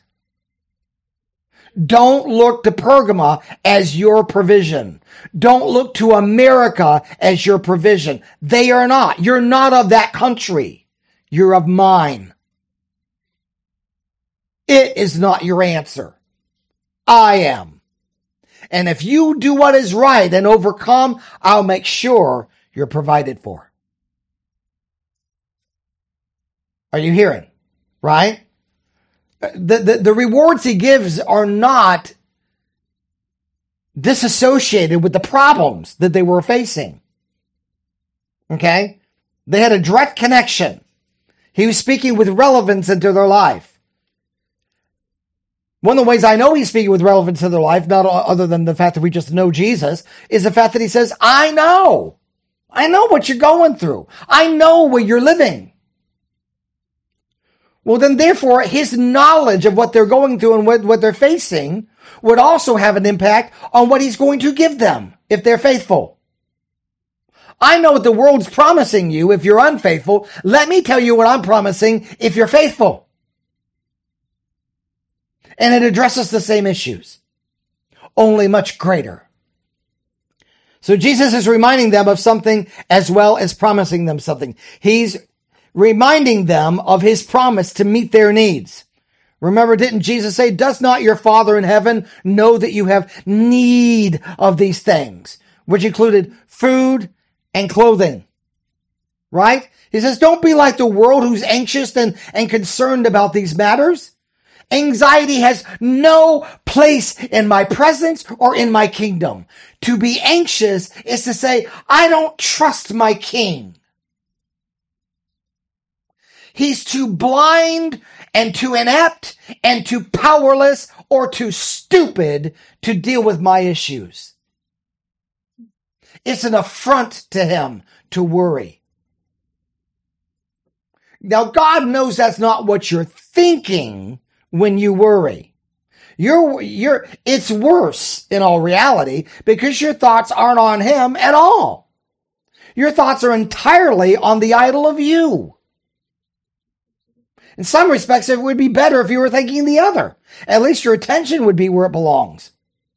Don't look to Pergama as your provision. Don't look to America as your provision. They are not. You're not of that country. You're of mine. It is not your answer. I am. And if you do what is right and overcome, I'll make sure you're provided for. Are you hearing? Right? The rewards he gives are not disassociated with the problems that they were facing. Okay? They had a direct connection. He was speaking with relevance into their life. One of the ways I know he's speaking with relevance to their life, not other than the fact that we just know Jesus, is the fact that he says, I know what you're going through. I know where you're living. Well, then therefore, his knowledge of what they're going through and what they're facing would also have an impact on what he's going to give them if they're faithful. I know what the world's promising you if you're unfaithful. Let me tell you what I'm promising if you're faithful. And it addresses the same issues, only much greater. So Jesus is reminding them of something as well as promising them something. He's reminding them of his promise to meet their needs. Remember, didn't Jesus say, does not your Father in heaven know that you have need of these things, which included food and clothing? Right? He says, don't be like the world who's anxious and concerned about these matters. Anxiety has no place in my presence or in my kingdom. To be anxious is to say, I don't trust my king. He's too blind and too inept and too powerless or too stupid to deal with my issues. It's an affront to him to worry. Now, God knows that's not what you're thinking when you worry. It's worse in all reality because your thoughts aren't on him at all. Your thoughts are entirely on the idol of you. In some respects, it would be better if you were thinking the other. At least your attention would be where it belongs.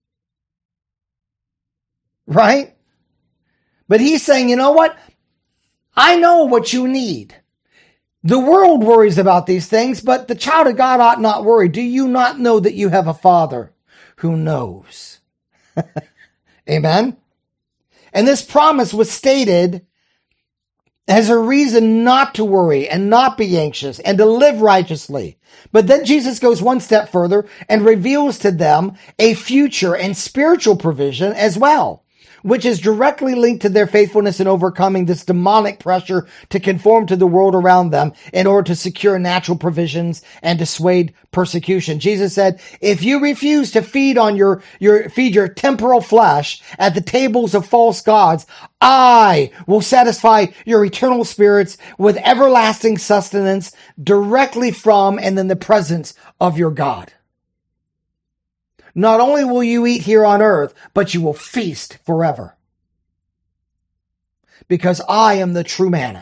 Right? But he's saying, you know what? I know what you need. The world worries about these things, but the child of God ought not worry. Do you not know that you have a Father who knows? Amen? And this promise was stated as a reason not to worry and not be anxious and to live righteously. But then Jesus goes one step further and reveals to them a future and spiritual provision as well, which is directly linked to their faithfulness in overcoming this demonic pressure to conform to the world around them in order to secure natural provisions and dissuade persecution. Jesus said, if you refuse to feed on your temporal flesh at the tables of false gods, I will satisfy your eternal spirits with everlasting sustenance directly from and in the presence of your God. Not only will you eat here on earth, but you will feast forever. Because I am the true manna.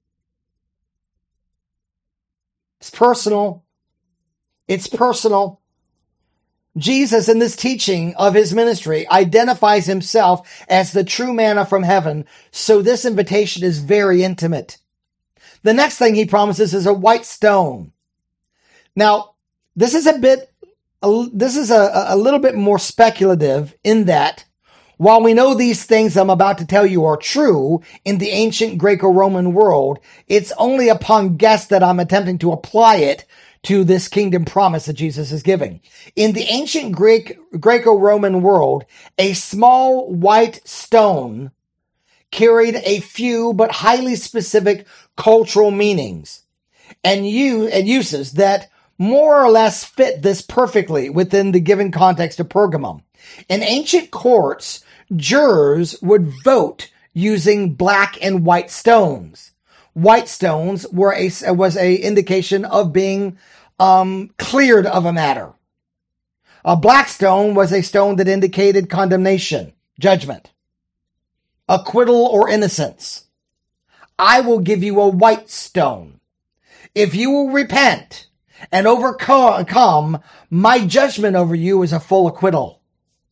It's personal. It's personal. Jesus, in this teaching of his ministry, identifies himself as the true manna from heaven. So this invitation is very intimate. The next thing he promises is a white stone. Now, this is a little bit more speculative in that while we know these things I'm about to tell you are true in the ancient Greco-Roman world, it's only upon guess that I'm attempting to apply it to this kingdom promise that Jesus is giving. In the ancient Greco-Roman world, a small white stone carried a few but highly specific cultural meanings and uses that more or less fit this perfectly within the given context of Pergamum. In ancient courts, jurors would vote using black and white stones. White stones was a indication of being cleared of a matter. A black stone was a stone that indicated condemnation, judgment, acquittal, or innocence. I will give you a white stone. If you will repent and overcome, my judgment over you is a full acquittal.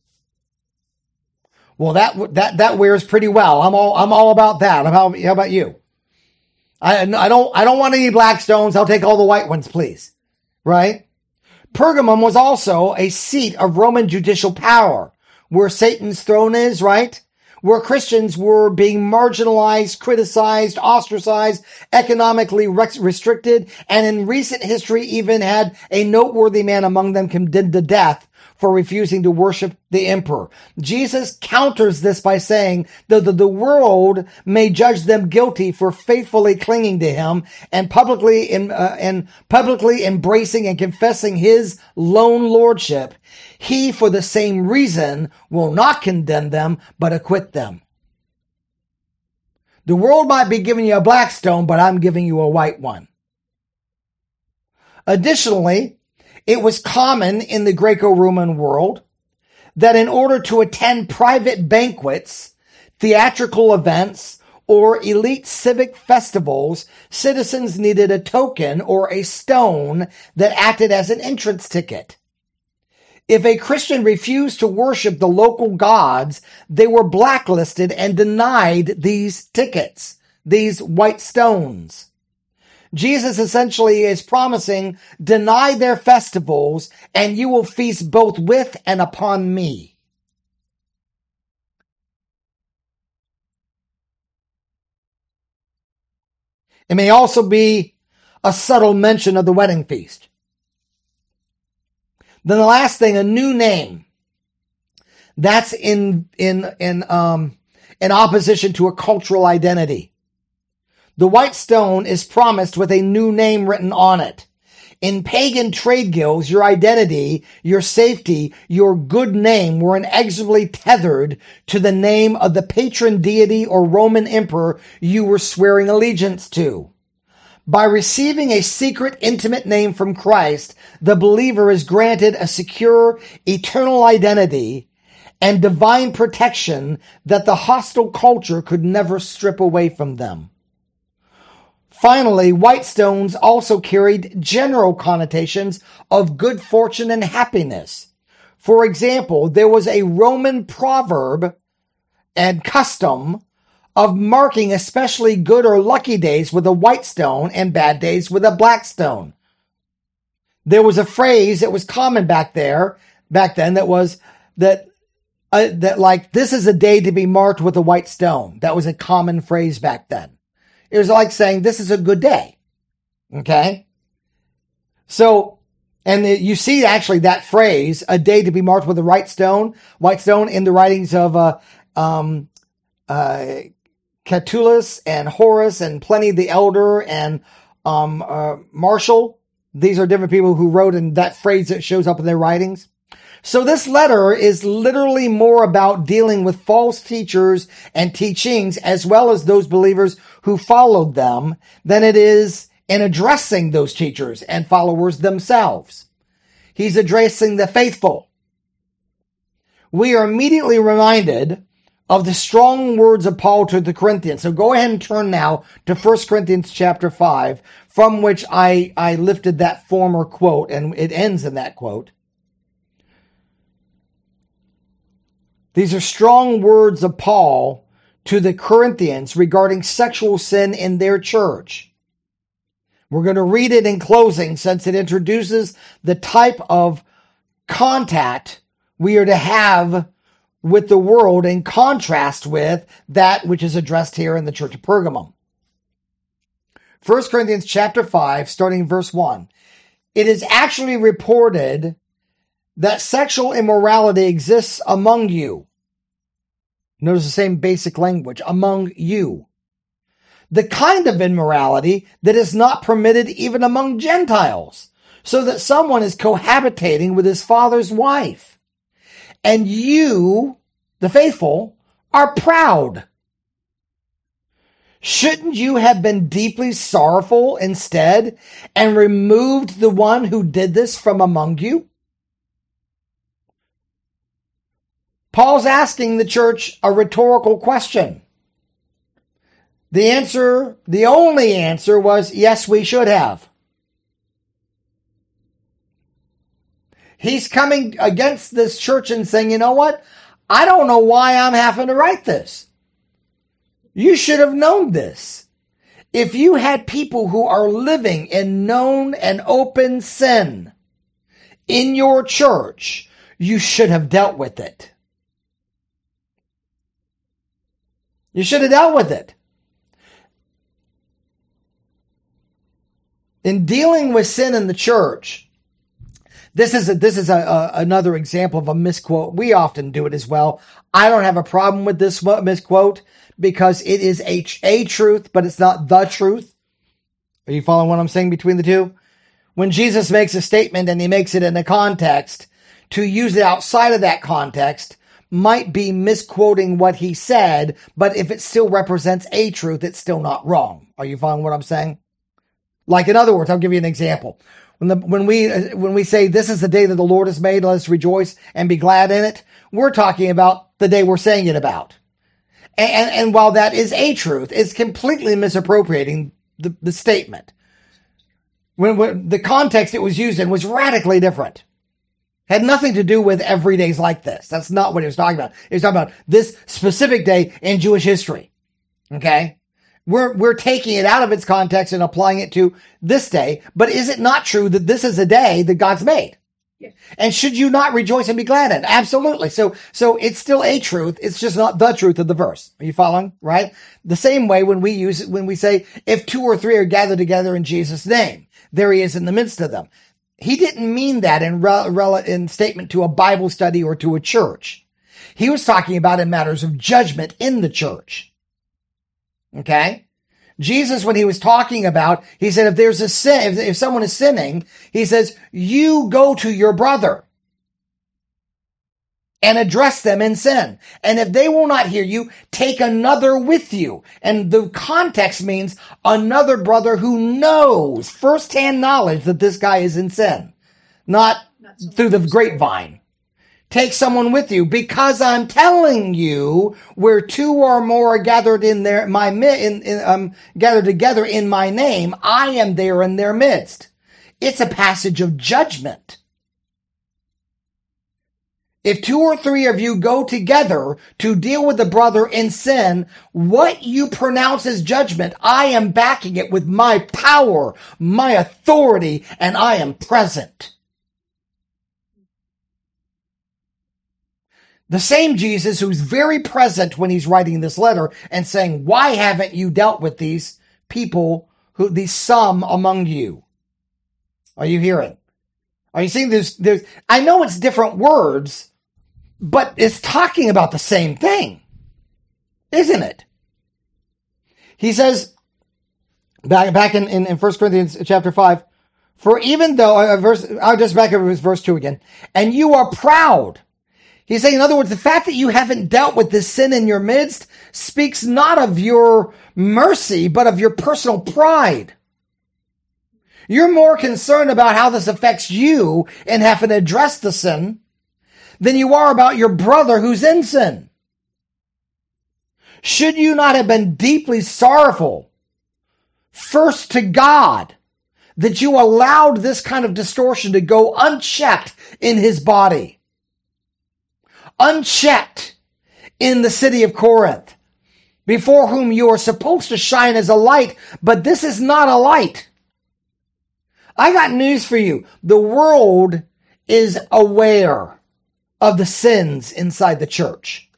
Well, that wears pretty well. I'm all about that. How about you? I don't want any black stones. I'll take all the white ones, please. Right? Pergamum was also a seat of Roman judicial power, where Satan's throne is, right? Where Christians were being marginalized, criticized, ostracized, economically restricted, and in recent history even had a noteworthy man among them condemned to death for refusing to worship the emperor. Jesus counters this by saying that the world may judge them guilty for faithfully clinging to him and publicly embracing and confessing his lone lordship. He, for the same reason, will not condemn them, but acquit them. The world might be giving you a black stone, but I'm giving you a white one. Additionally, it was common in the Greco-Roman world that in order to attend private banquets, theatrical events, or elite civic festivals, citizens needed a token or a stone that acted as an entrance ticket. If a Christian refused to worship the local gods, they were blacklisted and denied these tickets, these white stones. Jesus essentially is promising, deny their festivals, and you will feast both with and upon me. It may also be a subtle mention of the wedding feast. Then the last thing, a new name. That's in opposition to a cultural identity. The white stone is promised with a new name written on it. In pagan trade guilds, your identity, your safety, your good name were inexorably tethered to the name of the patron deity or Roman emperor you were swearing allegiance to. By receiving a secret, intimate name from Christ, the believer is granted a secure, eternal identity and divine protection that the hostile culture could never strip away from them. Finally, white stones also carried general connotations of good fortune and happiness. For example, there was a Roman proverb and custom of marking especially good or lucky days with a white stone and bad days with a black stone. There was a phrase that was common back then that was that like, this is a day to be marked with a white stone. That was a common phrase back then. It was like saying, this is a good day. Okay? So, and you see actually that phrase, a day to be marked with a white stone, in the writings of Catullus and Horace and Pliny the Elder and Martial. These are different people who wrote in that phrase that shows up in their writings. So this letter is literally more about dealing with false teachers and teachings, as well as those believers who followed them, than it is in addressing those teachers and followers themselves. He's addressing the faithful. We are immediately reminded of the strong words of Paul to the Corinthians. So go ahead and turn now to 1 Corinthians chapter 5, from which I lifted that former quote, and it ends in that quote. These are strong words of Paul to the Corinthians regarding sexual sin in their church. We're going to read it in closing, since it introduces the type of contact we are to have with the world in contrast with that which is addressed here in the church of Pergamum. 1 Corinthians chapter 5, starting verse 1. It is actually reported that sexual immorality exists among you. Notice the same basic language, among you. The kind of immorality that is not permitted even among Gentiles, so that someone is cohabitating with his father's wife. And you, the faithful, are proud. Shouldn't you have been deeply sorrowful instead and removed the one who did this from among you? Paul's asking the church a rhetorical question. The only answer was, yes, we should have. He's coming against this church and saying, you know what? I don't know why I'm having to write this. You should have known this. If you had people who are living in known and open sin in your church, you should have dealt with it. You should have dealt with it. In dealing with sin in the church, this is another example of a misquote. We often do it as well. I don't have a problem with this misquote because it is a truth, but it's not the truth. Are you following what I'm saying between the two? When Jesus makes a statement and he makes it in a context, to use it outside of that context might be misquoting what he said, but if it still represents a truth, it's still not wrong. Are you following what I'm saying? Like, in other words, I'll give you an example. When we say this is the day that the Lord has made, let us rejoice and be glad in it, we're talking about the day we're saying it about. And while that is a truth, it's completely misappropriating the statement. When the context it was used in was radically different. Had nothing to do with every days like this. That's not what he was talking about. He was talking about this specific day in Jewish history. Okay? We're taking it out of its context and applying it to this day. But is it not true that this is a day that God's made? Yeah. And should you not rejoice and be glad in it? Absolutely. So it's still a truth. It's just not the truth of the verse. Are you following? Right? The same way when we say, if 2 or 3 are gathered together in Jesus' name, there he is in the midst of them. He didn't mean that in statement to a Bible study or to a church. He was talking about in matters of judgment in the church. Okay? Jesus, when he was talking about, he said, if there's a sin, if someone is sinning, he says, you go to your brother. and address them in sin. And if they will not hear you, take another with you. And the context means another brother who knows firsthand knowledge that this guy is in sin, not through the grapevine. Take someone with you, because I'm telling you, where two or more are gathered gathered together in my name, I am there in their midst. It's a passage of judgment. If 2 or 3 of you go together to deal with the brother in sin, what you pronounce as judgment, I am backing it with my power, my authority, and I am present. The same Jesus who's very present when he's writing this letter and saying, why haven't you dealt with these people, these some among you? Are you hearing? Are you seeing this? I know it's different words, but it's talking about the same thing, isn't it? He says, back in 1 Corinthians chapter 5, for even though, I'll just back over verse 2 again, and you are proud. He's saying, in other words, the fact that you haven't dealt with this sin in your midst speaks not of your mercy, but of your personal pride. You're more concerned about how this affects you and having addressed the sin than you are about your brother who's in sin. Should you not have been deeply sorrowful, first to God, that you allowed this kind of distortion to go unchecked in his body, unchecked in the city of Corinth, before whom you are supposed to shine as a light, but this is not a light. I got news for you. The world is aware of the sins inside the church.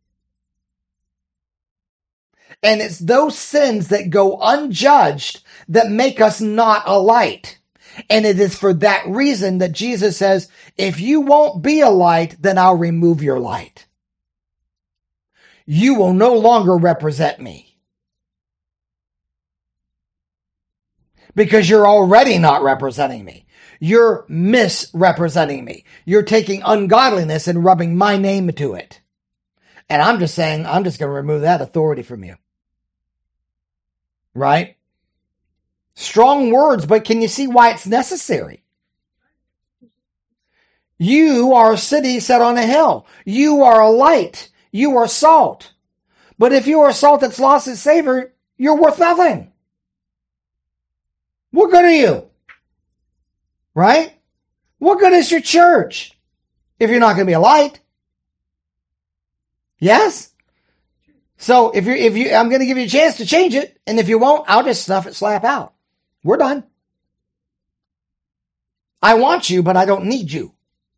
And it's those sins that go unjudged that make us not a light. And it is for that reason that Jesus says, if you won't be a light, then I'll remove your light. You will no longer represent me. Because you're already not representing me. You're misrepresenting me. You're taking ungodliness and rubbing my name to it. And I'm just saying, I'm just going to remove that authority from you. Right? Strong words, but can you see why it's necessary? You are a city set on a hill. You are a light. You are salt. But if you are salt that's lost its savor, you're worth nothing. What good are you? Right? What good is your church if you're not going to be a light? Yes? So if you, I'm going to give you a chance to change it. And if you won't, I'll just snuff it, slap out. We're done. I want you, but I don't need you.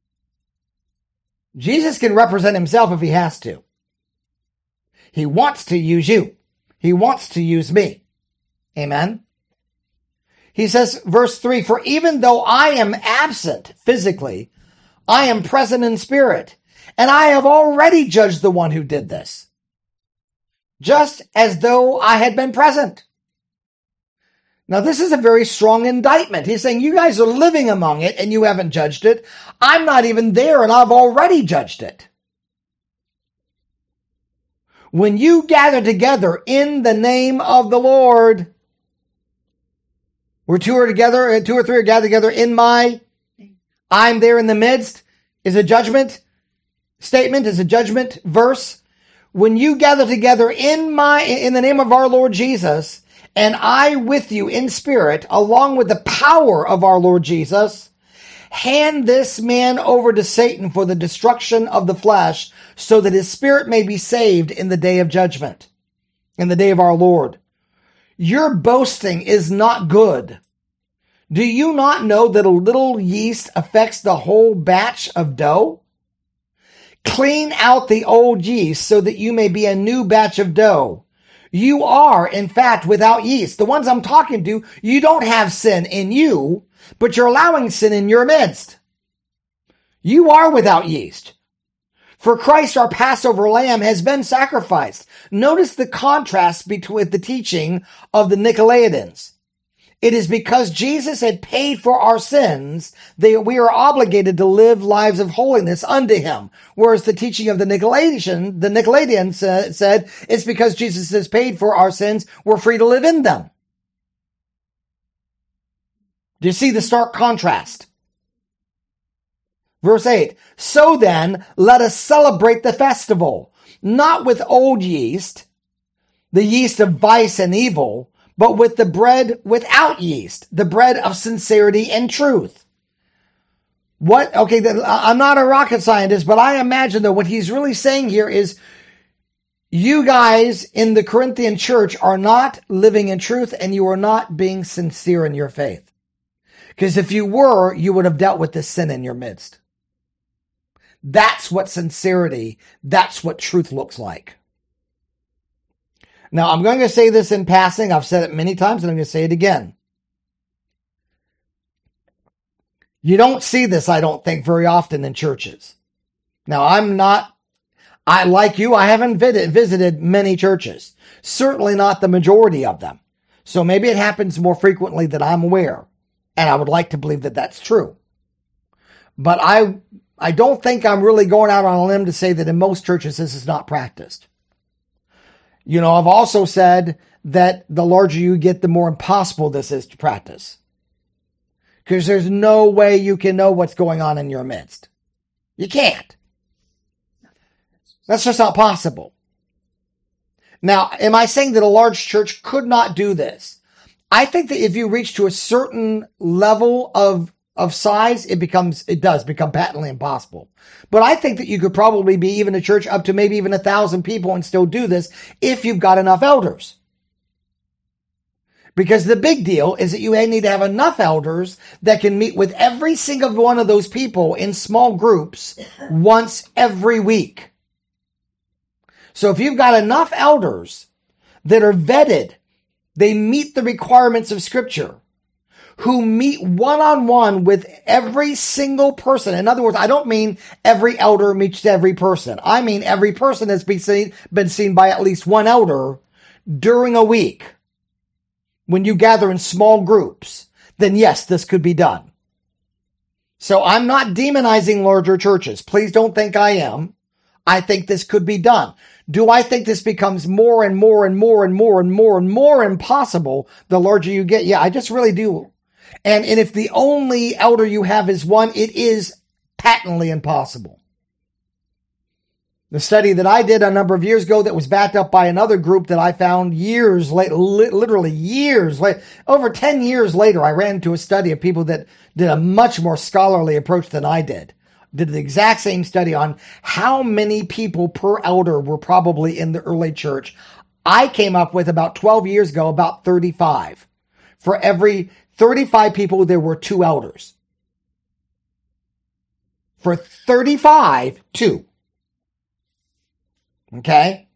Jesus can represent himself if he has to. He wants to use you. He wants to use me. Amen. He says, verse 3, for even though I am absent physically, I am present in spirit, and I have already judged the one who did this, just as though I had been present. Now, this is a very strong indictment. He's saying, you guys are living among it, and you haven't judged it. I'm not even there, and I've already judged it. When you gather together in the name of the Lord, where 2 or 3 are gathered together in my, I'm there in the midst, is a judgment statement, is a judgment verse. When you gather together in the name of our Lord Jesus, and I with you in spirit, along with the power of our Lord Jesus, hand this man over to Satan for the destruction of the flesh, so that his spirit may be saved in the day of judgment, in the day of our Lord. Your boasting is not good. Do you not know that a little yeast affects the whole batch of dough? Clean out the old yeast so that you may be a new batch of dough. You are, in fact, without yeast. The ones I'm talking to, you don't have sin in you, but you're allowing sin in your midst. You are without yeast. For Christ, our Passover lamb, has been sacrificed. Notice the contrast between the teaching of the Nicolaitans. It is because Jesus had paid for our sins that we are obligated to live lives of holiness unto him. Whereas the teaching of the Nicolaitans said it's because Jesus has paid for our sins, we're free to live in them. Do you see the stark contrast? Verse 8, so then, let us celebrate the festival, not with old yeast, the yeast of vice and evil, but with the bread without yeast, the bread of sincerity and truth. What? Okay, I'm not a rocket scientist, but I imagine that what he's really saying here is you guys in the Corinthian church are not living in truth and you are not being sincere in your faith. Because if you were, you would have dealt with this sin in your midst. That's what sincerity, that's what truth looks like. Now, I'm going to say this in passing. I've said it many times, and I'm going to say it again. You don't see this, I don't think, very often in churches. Now, like you, I haven't visited many churches. Certainly not the majority of them. So maybe it happens more frequently than I'm aware. And I would like to believe that that's true. But I don't think I'm really going out on a limb to say that in most churches this is not practiced. You know, I've also said that the larger you get, the more impossible this is to practice. Because there's no way you can know what's going on in your midst. You can't. That's just not possible. Now, am I saying that a large church could not do this? I think that if you reach to a certain level of size, it does become patently impossible. But I think that you could probably be even a church up to maybe even 1,000 people and still do this if you've got enough elders. Because the big deal is that you need to have enough elders that can meet with every single one of those people in small groups once every week. So if you've got enough elders that are vetted, they meet the requirements of Scripture, who meet one-on-one with every single person. In other words, I don't mean every elder meets every person. I mean every person has been seen by at least one elder during a week. When you gather in small groups, then yes, this could be done. So I'm not demonizing larger churches. Please don't think I am. I think this could be done. Do I think this becomes more and more and more and more and more and more impossible the larger you get? Yeah, I just really do. And if the only elder you have is one, it is patently impossible. The study that I did a number of years ago that was backed up by another group that I found years later, literally years later, over 10 years later, I ran into a study of people that did a much more scholarly approach than I did. Did the exact same study on how many people per elder were probably in the early church. I came up with about 12 years ago, about 35. For every 35 people, there were 2 elders. For 35, 2. Okay?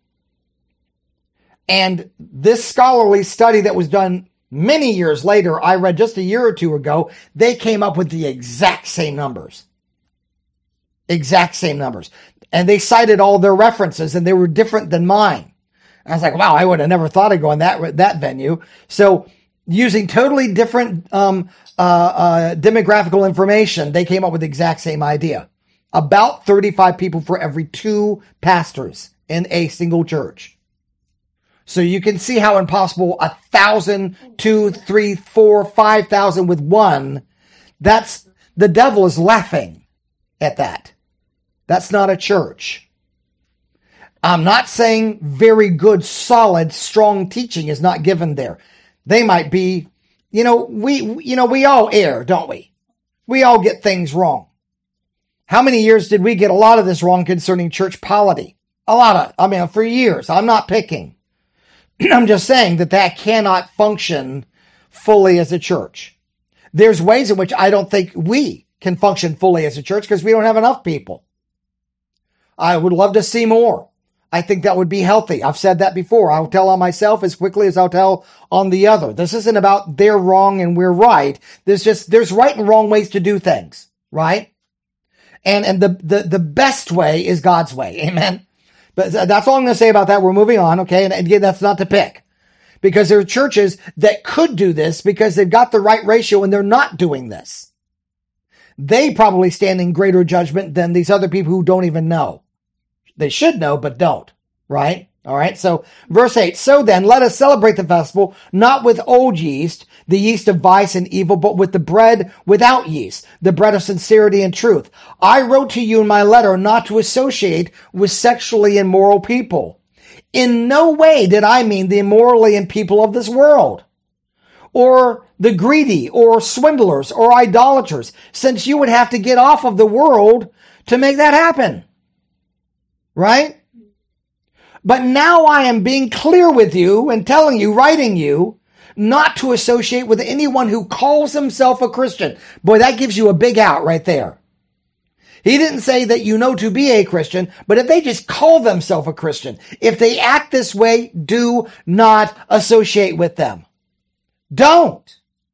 And this scholarly study that was done many years later, I read just a year or two ago, they came up with the exact same numbers. Exact same numbers. And they cited all their references, and they were different than mine. I was like, wow, I would have never thought of going that venue. So using totally different demographical information, they came up with the exact same idea. About 35 people for every 2 pastors in a single church. So you can see how impossible 1,000, 2, 3, 4, 5,000 with one. That's, the devil is laughing at that. That's not a church. I'm not saying very good, solid, strong teaching is not given there. They might be, we all err, don't we? We all get things wrong. How many years did we get a lot of this wrong concerning church polity? For years. I'm not picking. I'm just saying that cannot function fully as a church. There's ways in which I don't think we can function fully as a church because we don't have enough people. I would love to see more. I think that would be healthy. I've said that before. I'll tell on myself as quickly as I'll tell on the other. This isn't about they're wrong and we're right. There's right and wrong ways to do things, right? And the best way is God's way. Amen. But that's all I'm going to say about that. We're moving on. Okay. And again, that's not to pick, Because there are churches that could do this because they've got the right ratio and they're not doing this. They probably stand in greater judgment than these other people who don't even know. They should know, but don't, right? All right. So verse 8, so then let us celebrate the festival, not with old yeast, the yeast of vice and evil, but with the bread without yeast, the bread of sincerity and truth. I wrote to you in my letter not to associate with sexually immoral people. In no way did I mean the immorally and people of this world, or the greedy, or swindlers, or idolaters, since you would have to get off of the world to make that happen. Right? But now I am being clear with you and telling you, writing you, not to associate with anyone who calls himself a Christian. Boy, that gives you a big out right there. He didn't say that you know to be a Christian, but if they just call themselves a Christian, if they act this way, do not associate with them. Don't.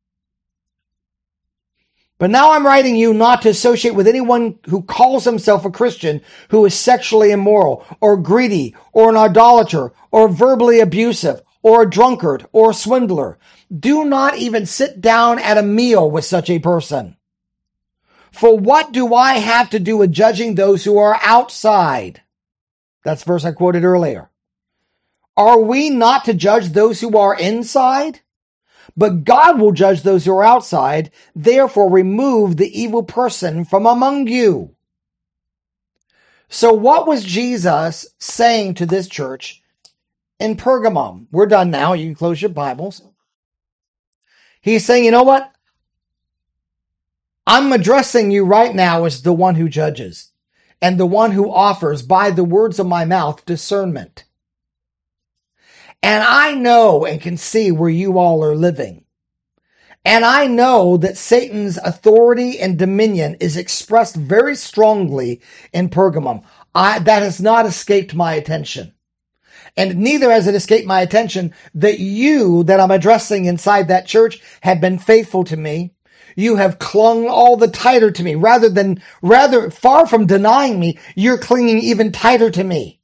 But now I'm writing you not to associate with anyone who calls himself a Christian who is sexually immoral, or greedy, or an idolater, or verbally abusive, or a drunkard, or a swindler. Do not even sit down at a meal with such a person. For what do I have to do with judging those who are outside? That's the verse I quoted earlier. Are we not to judge those who are inside? But God will judge those who are outside. Therefore, remove the evil person from among you. So what was Jesus saying to this church in Pergamum? We're done now. You can close your Bibles. He's saying, you know what? I'm addressing you right now as the one who judges and the one who offers by the words of my mouth discernment. And I know and can see where you all are living. And I know that Satan's authority and dominion is expressed very strongly in Pergamum. That has not escaped my attention. And neither has it escaped my attention that you that I'm addressing inside that church have been faithful to me. You have clung all the tighter to me. Rather, far from denying me, you're clinging even tighter to me.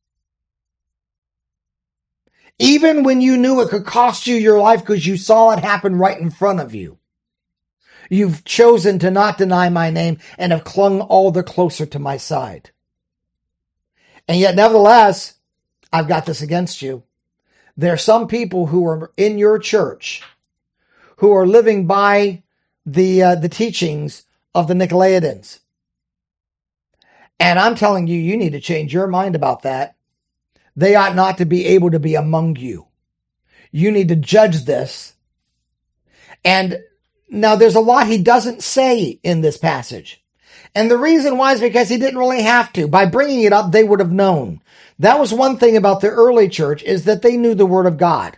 Even when you knew it could cost you your life because you saw it happen right in front of you. You've chosen to not deny my name and have clung all the closer to my side. And yet, nevertheless, I've got this against you. There are some people who are in your church who are living by the teachings of the Nicolaitans. And I'm telling you, you need to change your mind about that. They ought not to be able to be among you. You need to judge this. And now there's a lot he doesn't say in this passage. And the reason why is because he didn't really have to. By bringing it up, they would have known. That was one thing about the early church, is that they knew the Word of God.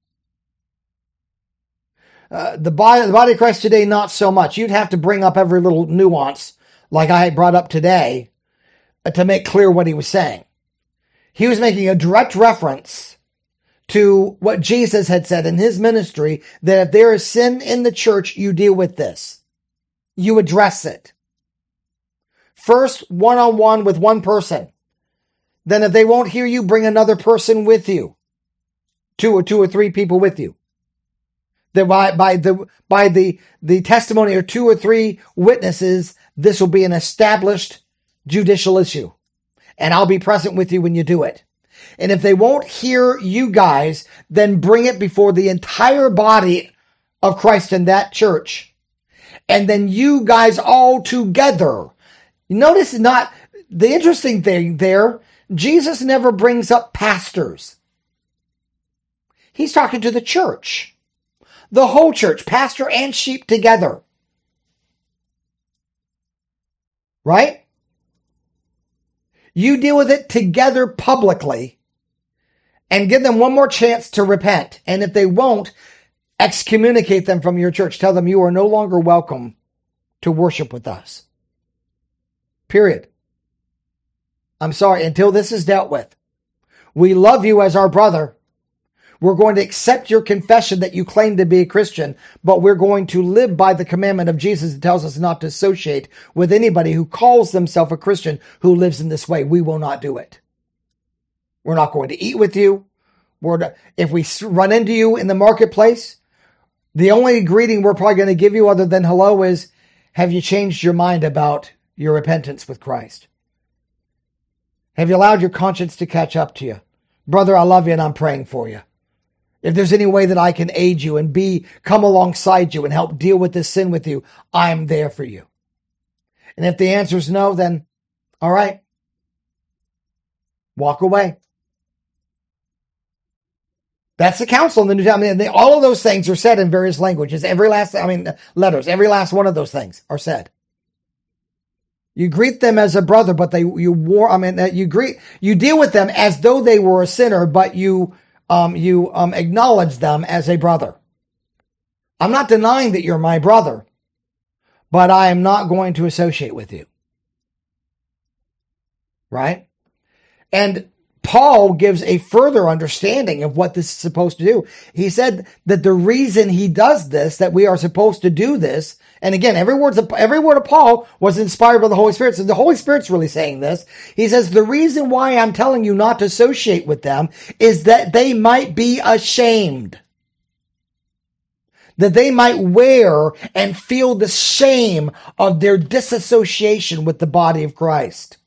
The body of Christ today, not so much. You'd have to bring up every little nuance, like I brought up today, to make clear what he was saying. He was making a direct reference to what Jesus had said in his ministry, that if there is sin in the church, you deal with this. You address it. First, one-on-one with one person. Then if they won't hear you, bring another person with you. Two or three people with you. That by the testimony of 2 or 3 witnesses, this will be an established judicial issue. And I'll be present with you when you do it. And if they won't hear you guys, then bring it before the entire body of Christ in that church. And then you guys all together. Notice not the interesting thing there, Jesus never brings up pastors. He's talking to the church. The whole church, pastor and sheep together. Right? You deal with it together publicly and give them one more chance to repent. And if they won't, excommunicate them from your church. Tell them you are no longer welcome to worship with us. Period. I'm sorry, until this is dealt with. We love you as our brother. We're going to accept your confession that you claim to be a Christian, but we're going to live by the commandment of Jesus that tells us not to associate with anybody who calls themselves a Christian who lives in this way. We will not do it. We're not going to eat with you. If we run into you in the marketplace, the only greeting we're probably going to give you other than hello is, have you changed your mind about your repentance with Christ? Have you allowed your conscience to catch up to you? Brother, I love you and I'm praying for you. If there's any way that I can aid you and come alongside you and help deal with this sin with you, I'm there for you. And if the answer is no, then all right, walk away. That's the counsel in the New Testament. All of those things are said in various languages. Letters. Every last one of those things are said. You greet them as a brother, but you deal with them as though they were a sinner, but you acknowledge them as a brother. I'm not denying that you're my brother, but I am not going to associate with you. Right? And Paul gives a further understanding of what this is supposed to do. He said that the reason he does this, that we are supposed to do this, and again, every word of Paul was inspired by the Holy Spirit. So the Holy Spirit's really saying this. He says, the reason why I'm telling you not to associate with them is that they might be ashamed. That they might wear and feel the shame of their disassociation with the body of Christ.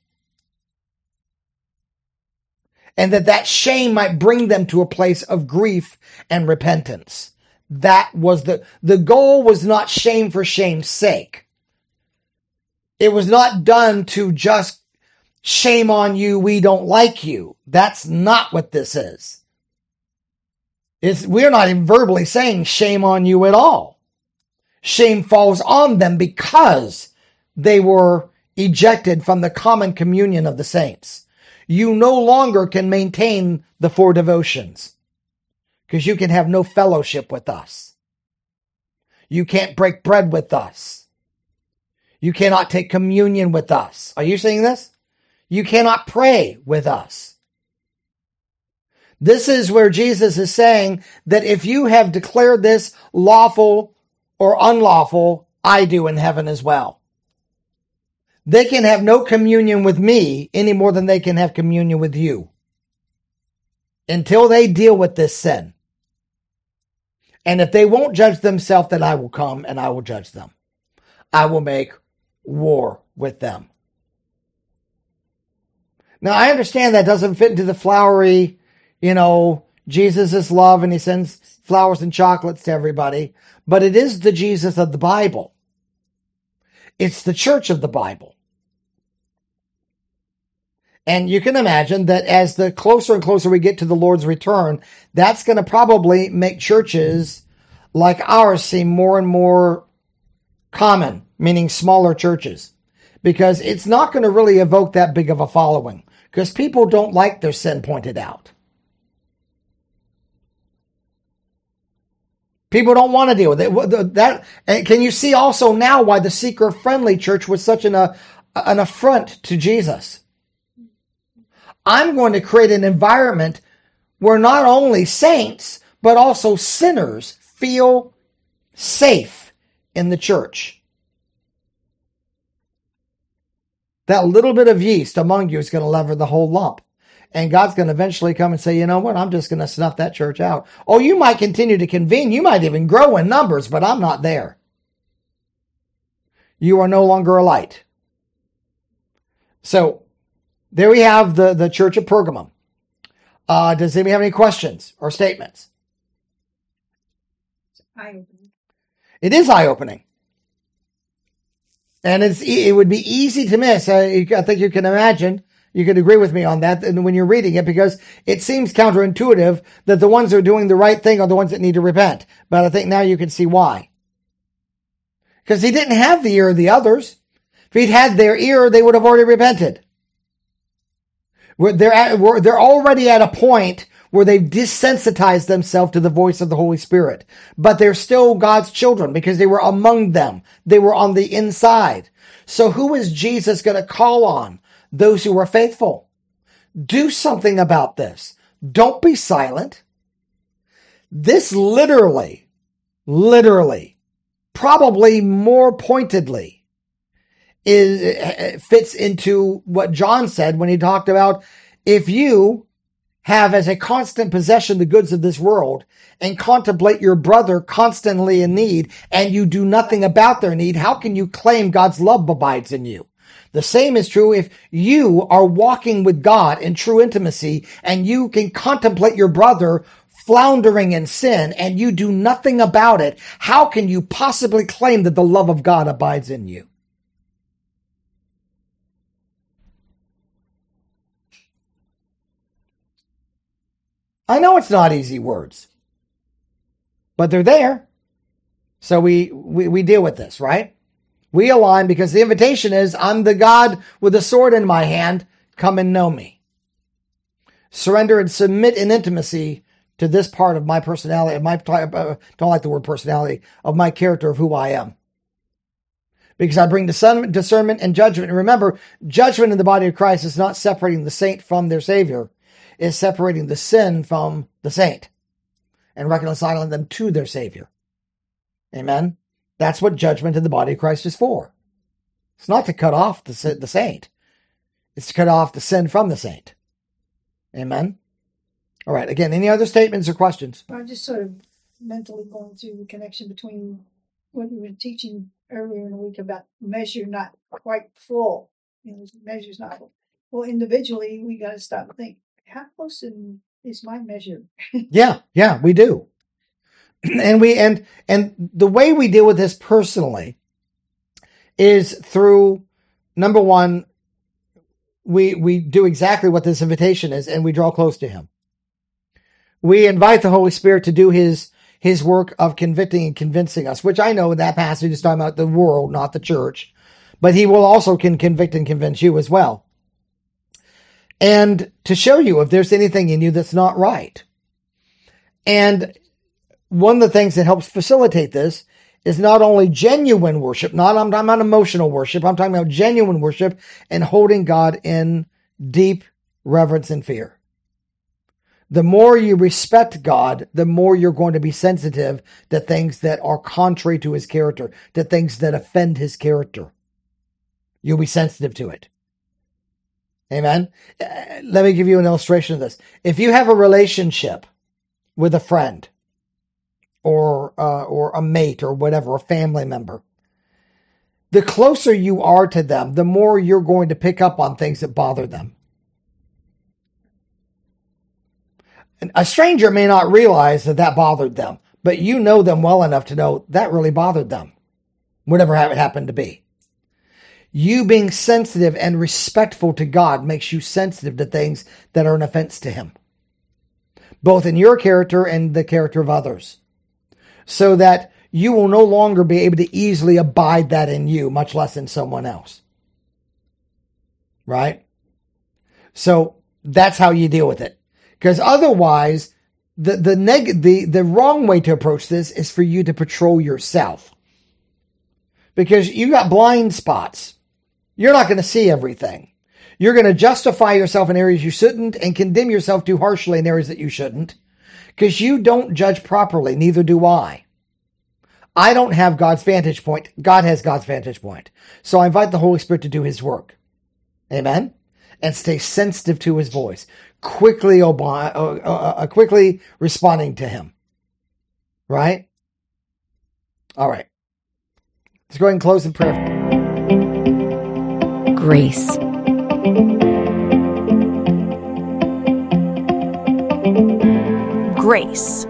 And that shame might bring them to a place of grief and repentance. That was the goal was not shame for shame's sake. It was not done to just shame on you, we don't like you. That's not what this is. We're not even verbally saying shame on you at all. Shame falls on them because they were ejected from the common communion of the saints. You no longer can maintain the 4 devotions because you can have no fellowship with us. You can't break bread with us. You cannot take communion with us. Are you seeing this? You cannot pray with us. This is where Jesus is saying that if you have declared this lawful or unlawful, I do in heaven as well. They can have no communion with me any more than they can have communion with you until they deal with this sin. And if they won't judge themselves, then I will come and I will judge them. I will make war with them. Now, I understand that doesn't fit into the flowery, Jesus is love and he sends flowers and chocolates to everybody, but it is the Jesus of the Bible. It's the church of the Bible. And you can imagine that as the closer and closer we get to the Lord's return, that's going to probably make churches like ours seem more and more common, meaning smaller churches, because it's not going to really evoke that big of a following because people don't like their sin pointed out. People don't want to deal with it. And can you see also now why the seeker-friendly church was such an affront to Jesus? I'm going to create an environment where not only saints, but also sinners feel safe in the church. That little bit of yeast among you is going to leaven the whole lump. And God's going to eventually come and say, you know what, I'm just going to snuff that church out. Oh, you might continue to convene. You might even grow in numbers, but I'm not there. You are no longer a light. So, there we have the church of Pergamum. Does anybody have any questions or statements? It's eye-opening. It is eye-opening. And it would be easy to miss. I think you can imagine, you could agree with me on that when you're reading it, because it seems counterintuitive that the ones who are doing the right thing are the ones that need to repent. But I think now you can see why. Because he didn't have the ear of the others. If he'd had their ear, they would have already repented. They're already at a point where they've desensitized themselves to the voice of the Holy Spirit. But they're still God's children because they were among them. They were on the inside. So who is Jesus going to call on? Those who are faithful. Do something about this. Don't be silent. This literally, probably more pointedly, fits into what John said when he talked about if you have as a constant possession the goods of this world and contemplate your brother constantly in need and you do nothing about their need, how can you claim God's love abides in you? The same is true if you are walking with God in true intimacy and you can contemplate your brother floundering in sin and you do nothing about it. How can you possibly claim that the love of God abides in you? I know it's not easy words, but they're there. So we deal with this, right? We align because the invitation is, I'm the God with a sword in my hand. Come and know me. Surrender and submit in intimacy to this part of my personality, don't like the word personality, of my character of who I am. Because I bring discernment and judgment. And remember, judgment in the body of Christ is not separating the saint from their Savior. It's separating the sin from the saint and reconciling them to their Savior. Amen? That's what judgment in the body of Christ is for. It's not to cut off the saint. It's to cut off the sin from the saint. Amen? All right. Again, any other statements or questions? I'm just sort of mentally going through the connection between what you were teaching earlier in the week about measure not quite full. Measure's not full. Well, individually, we got to stop and think, how close is my measure? Yeah, we do. And the way we deal with this personally is through, number one, we do exactly what this invitation is, and we draw close to him. We invite the Holy Spirit to do his work of convicting and convincing us, which I know that passage is talking about the world, not the church, but he will also can convict and convince you as well. And to show you if there's anything in you that's not right. And one of the things that helps facilitate this is not only genuine worship, I'm not emotional worship, I'm talking about genuine worship and holding God in deep reverence and fear. The more you respect God, the more you're going to be sensitive to things that are contrary to his character, to things that offend his character. You'll be sensitive to it. Amen? Let me give you an illustration of this. If you have a relationship with a friend, or a mate or whatever, a family member, the closer you are to them, the more you're going to pick up on things that bother them. And a stranger may not realize that bothered them, but you know them well enough to know that really bothered them, whatever it happened to be. You being sensitive and respectful to God makes you sensitive to things that are an offense to him, both in your character and the character of others. So that you will no longer be able to easily abide that in you, much less in someone else. Right? So that's how you deal with it. Because otherwise, the wrong way to approach this is for you to patrol yourself. Because you got blind spots. You're not going to see everything. You're going to justify yourself in areas you shouldn't and condemn yourself too harshly in areas that you shouldn't. Because you don't judge properly, neither do I. I don't have God's vantage point. God has God's vantage point. So I invite the Holy Spirit to do his work. Amen? And stay sensitive to his voice. Quickly responding to him. Right? All right. Let's go ahead and close in prayer. Grace. Grace.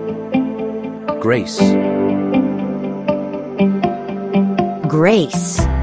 Grace. Grace.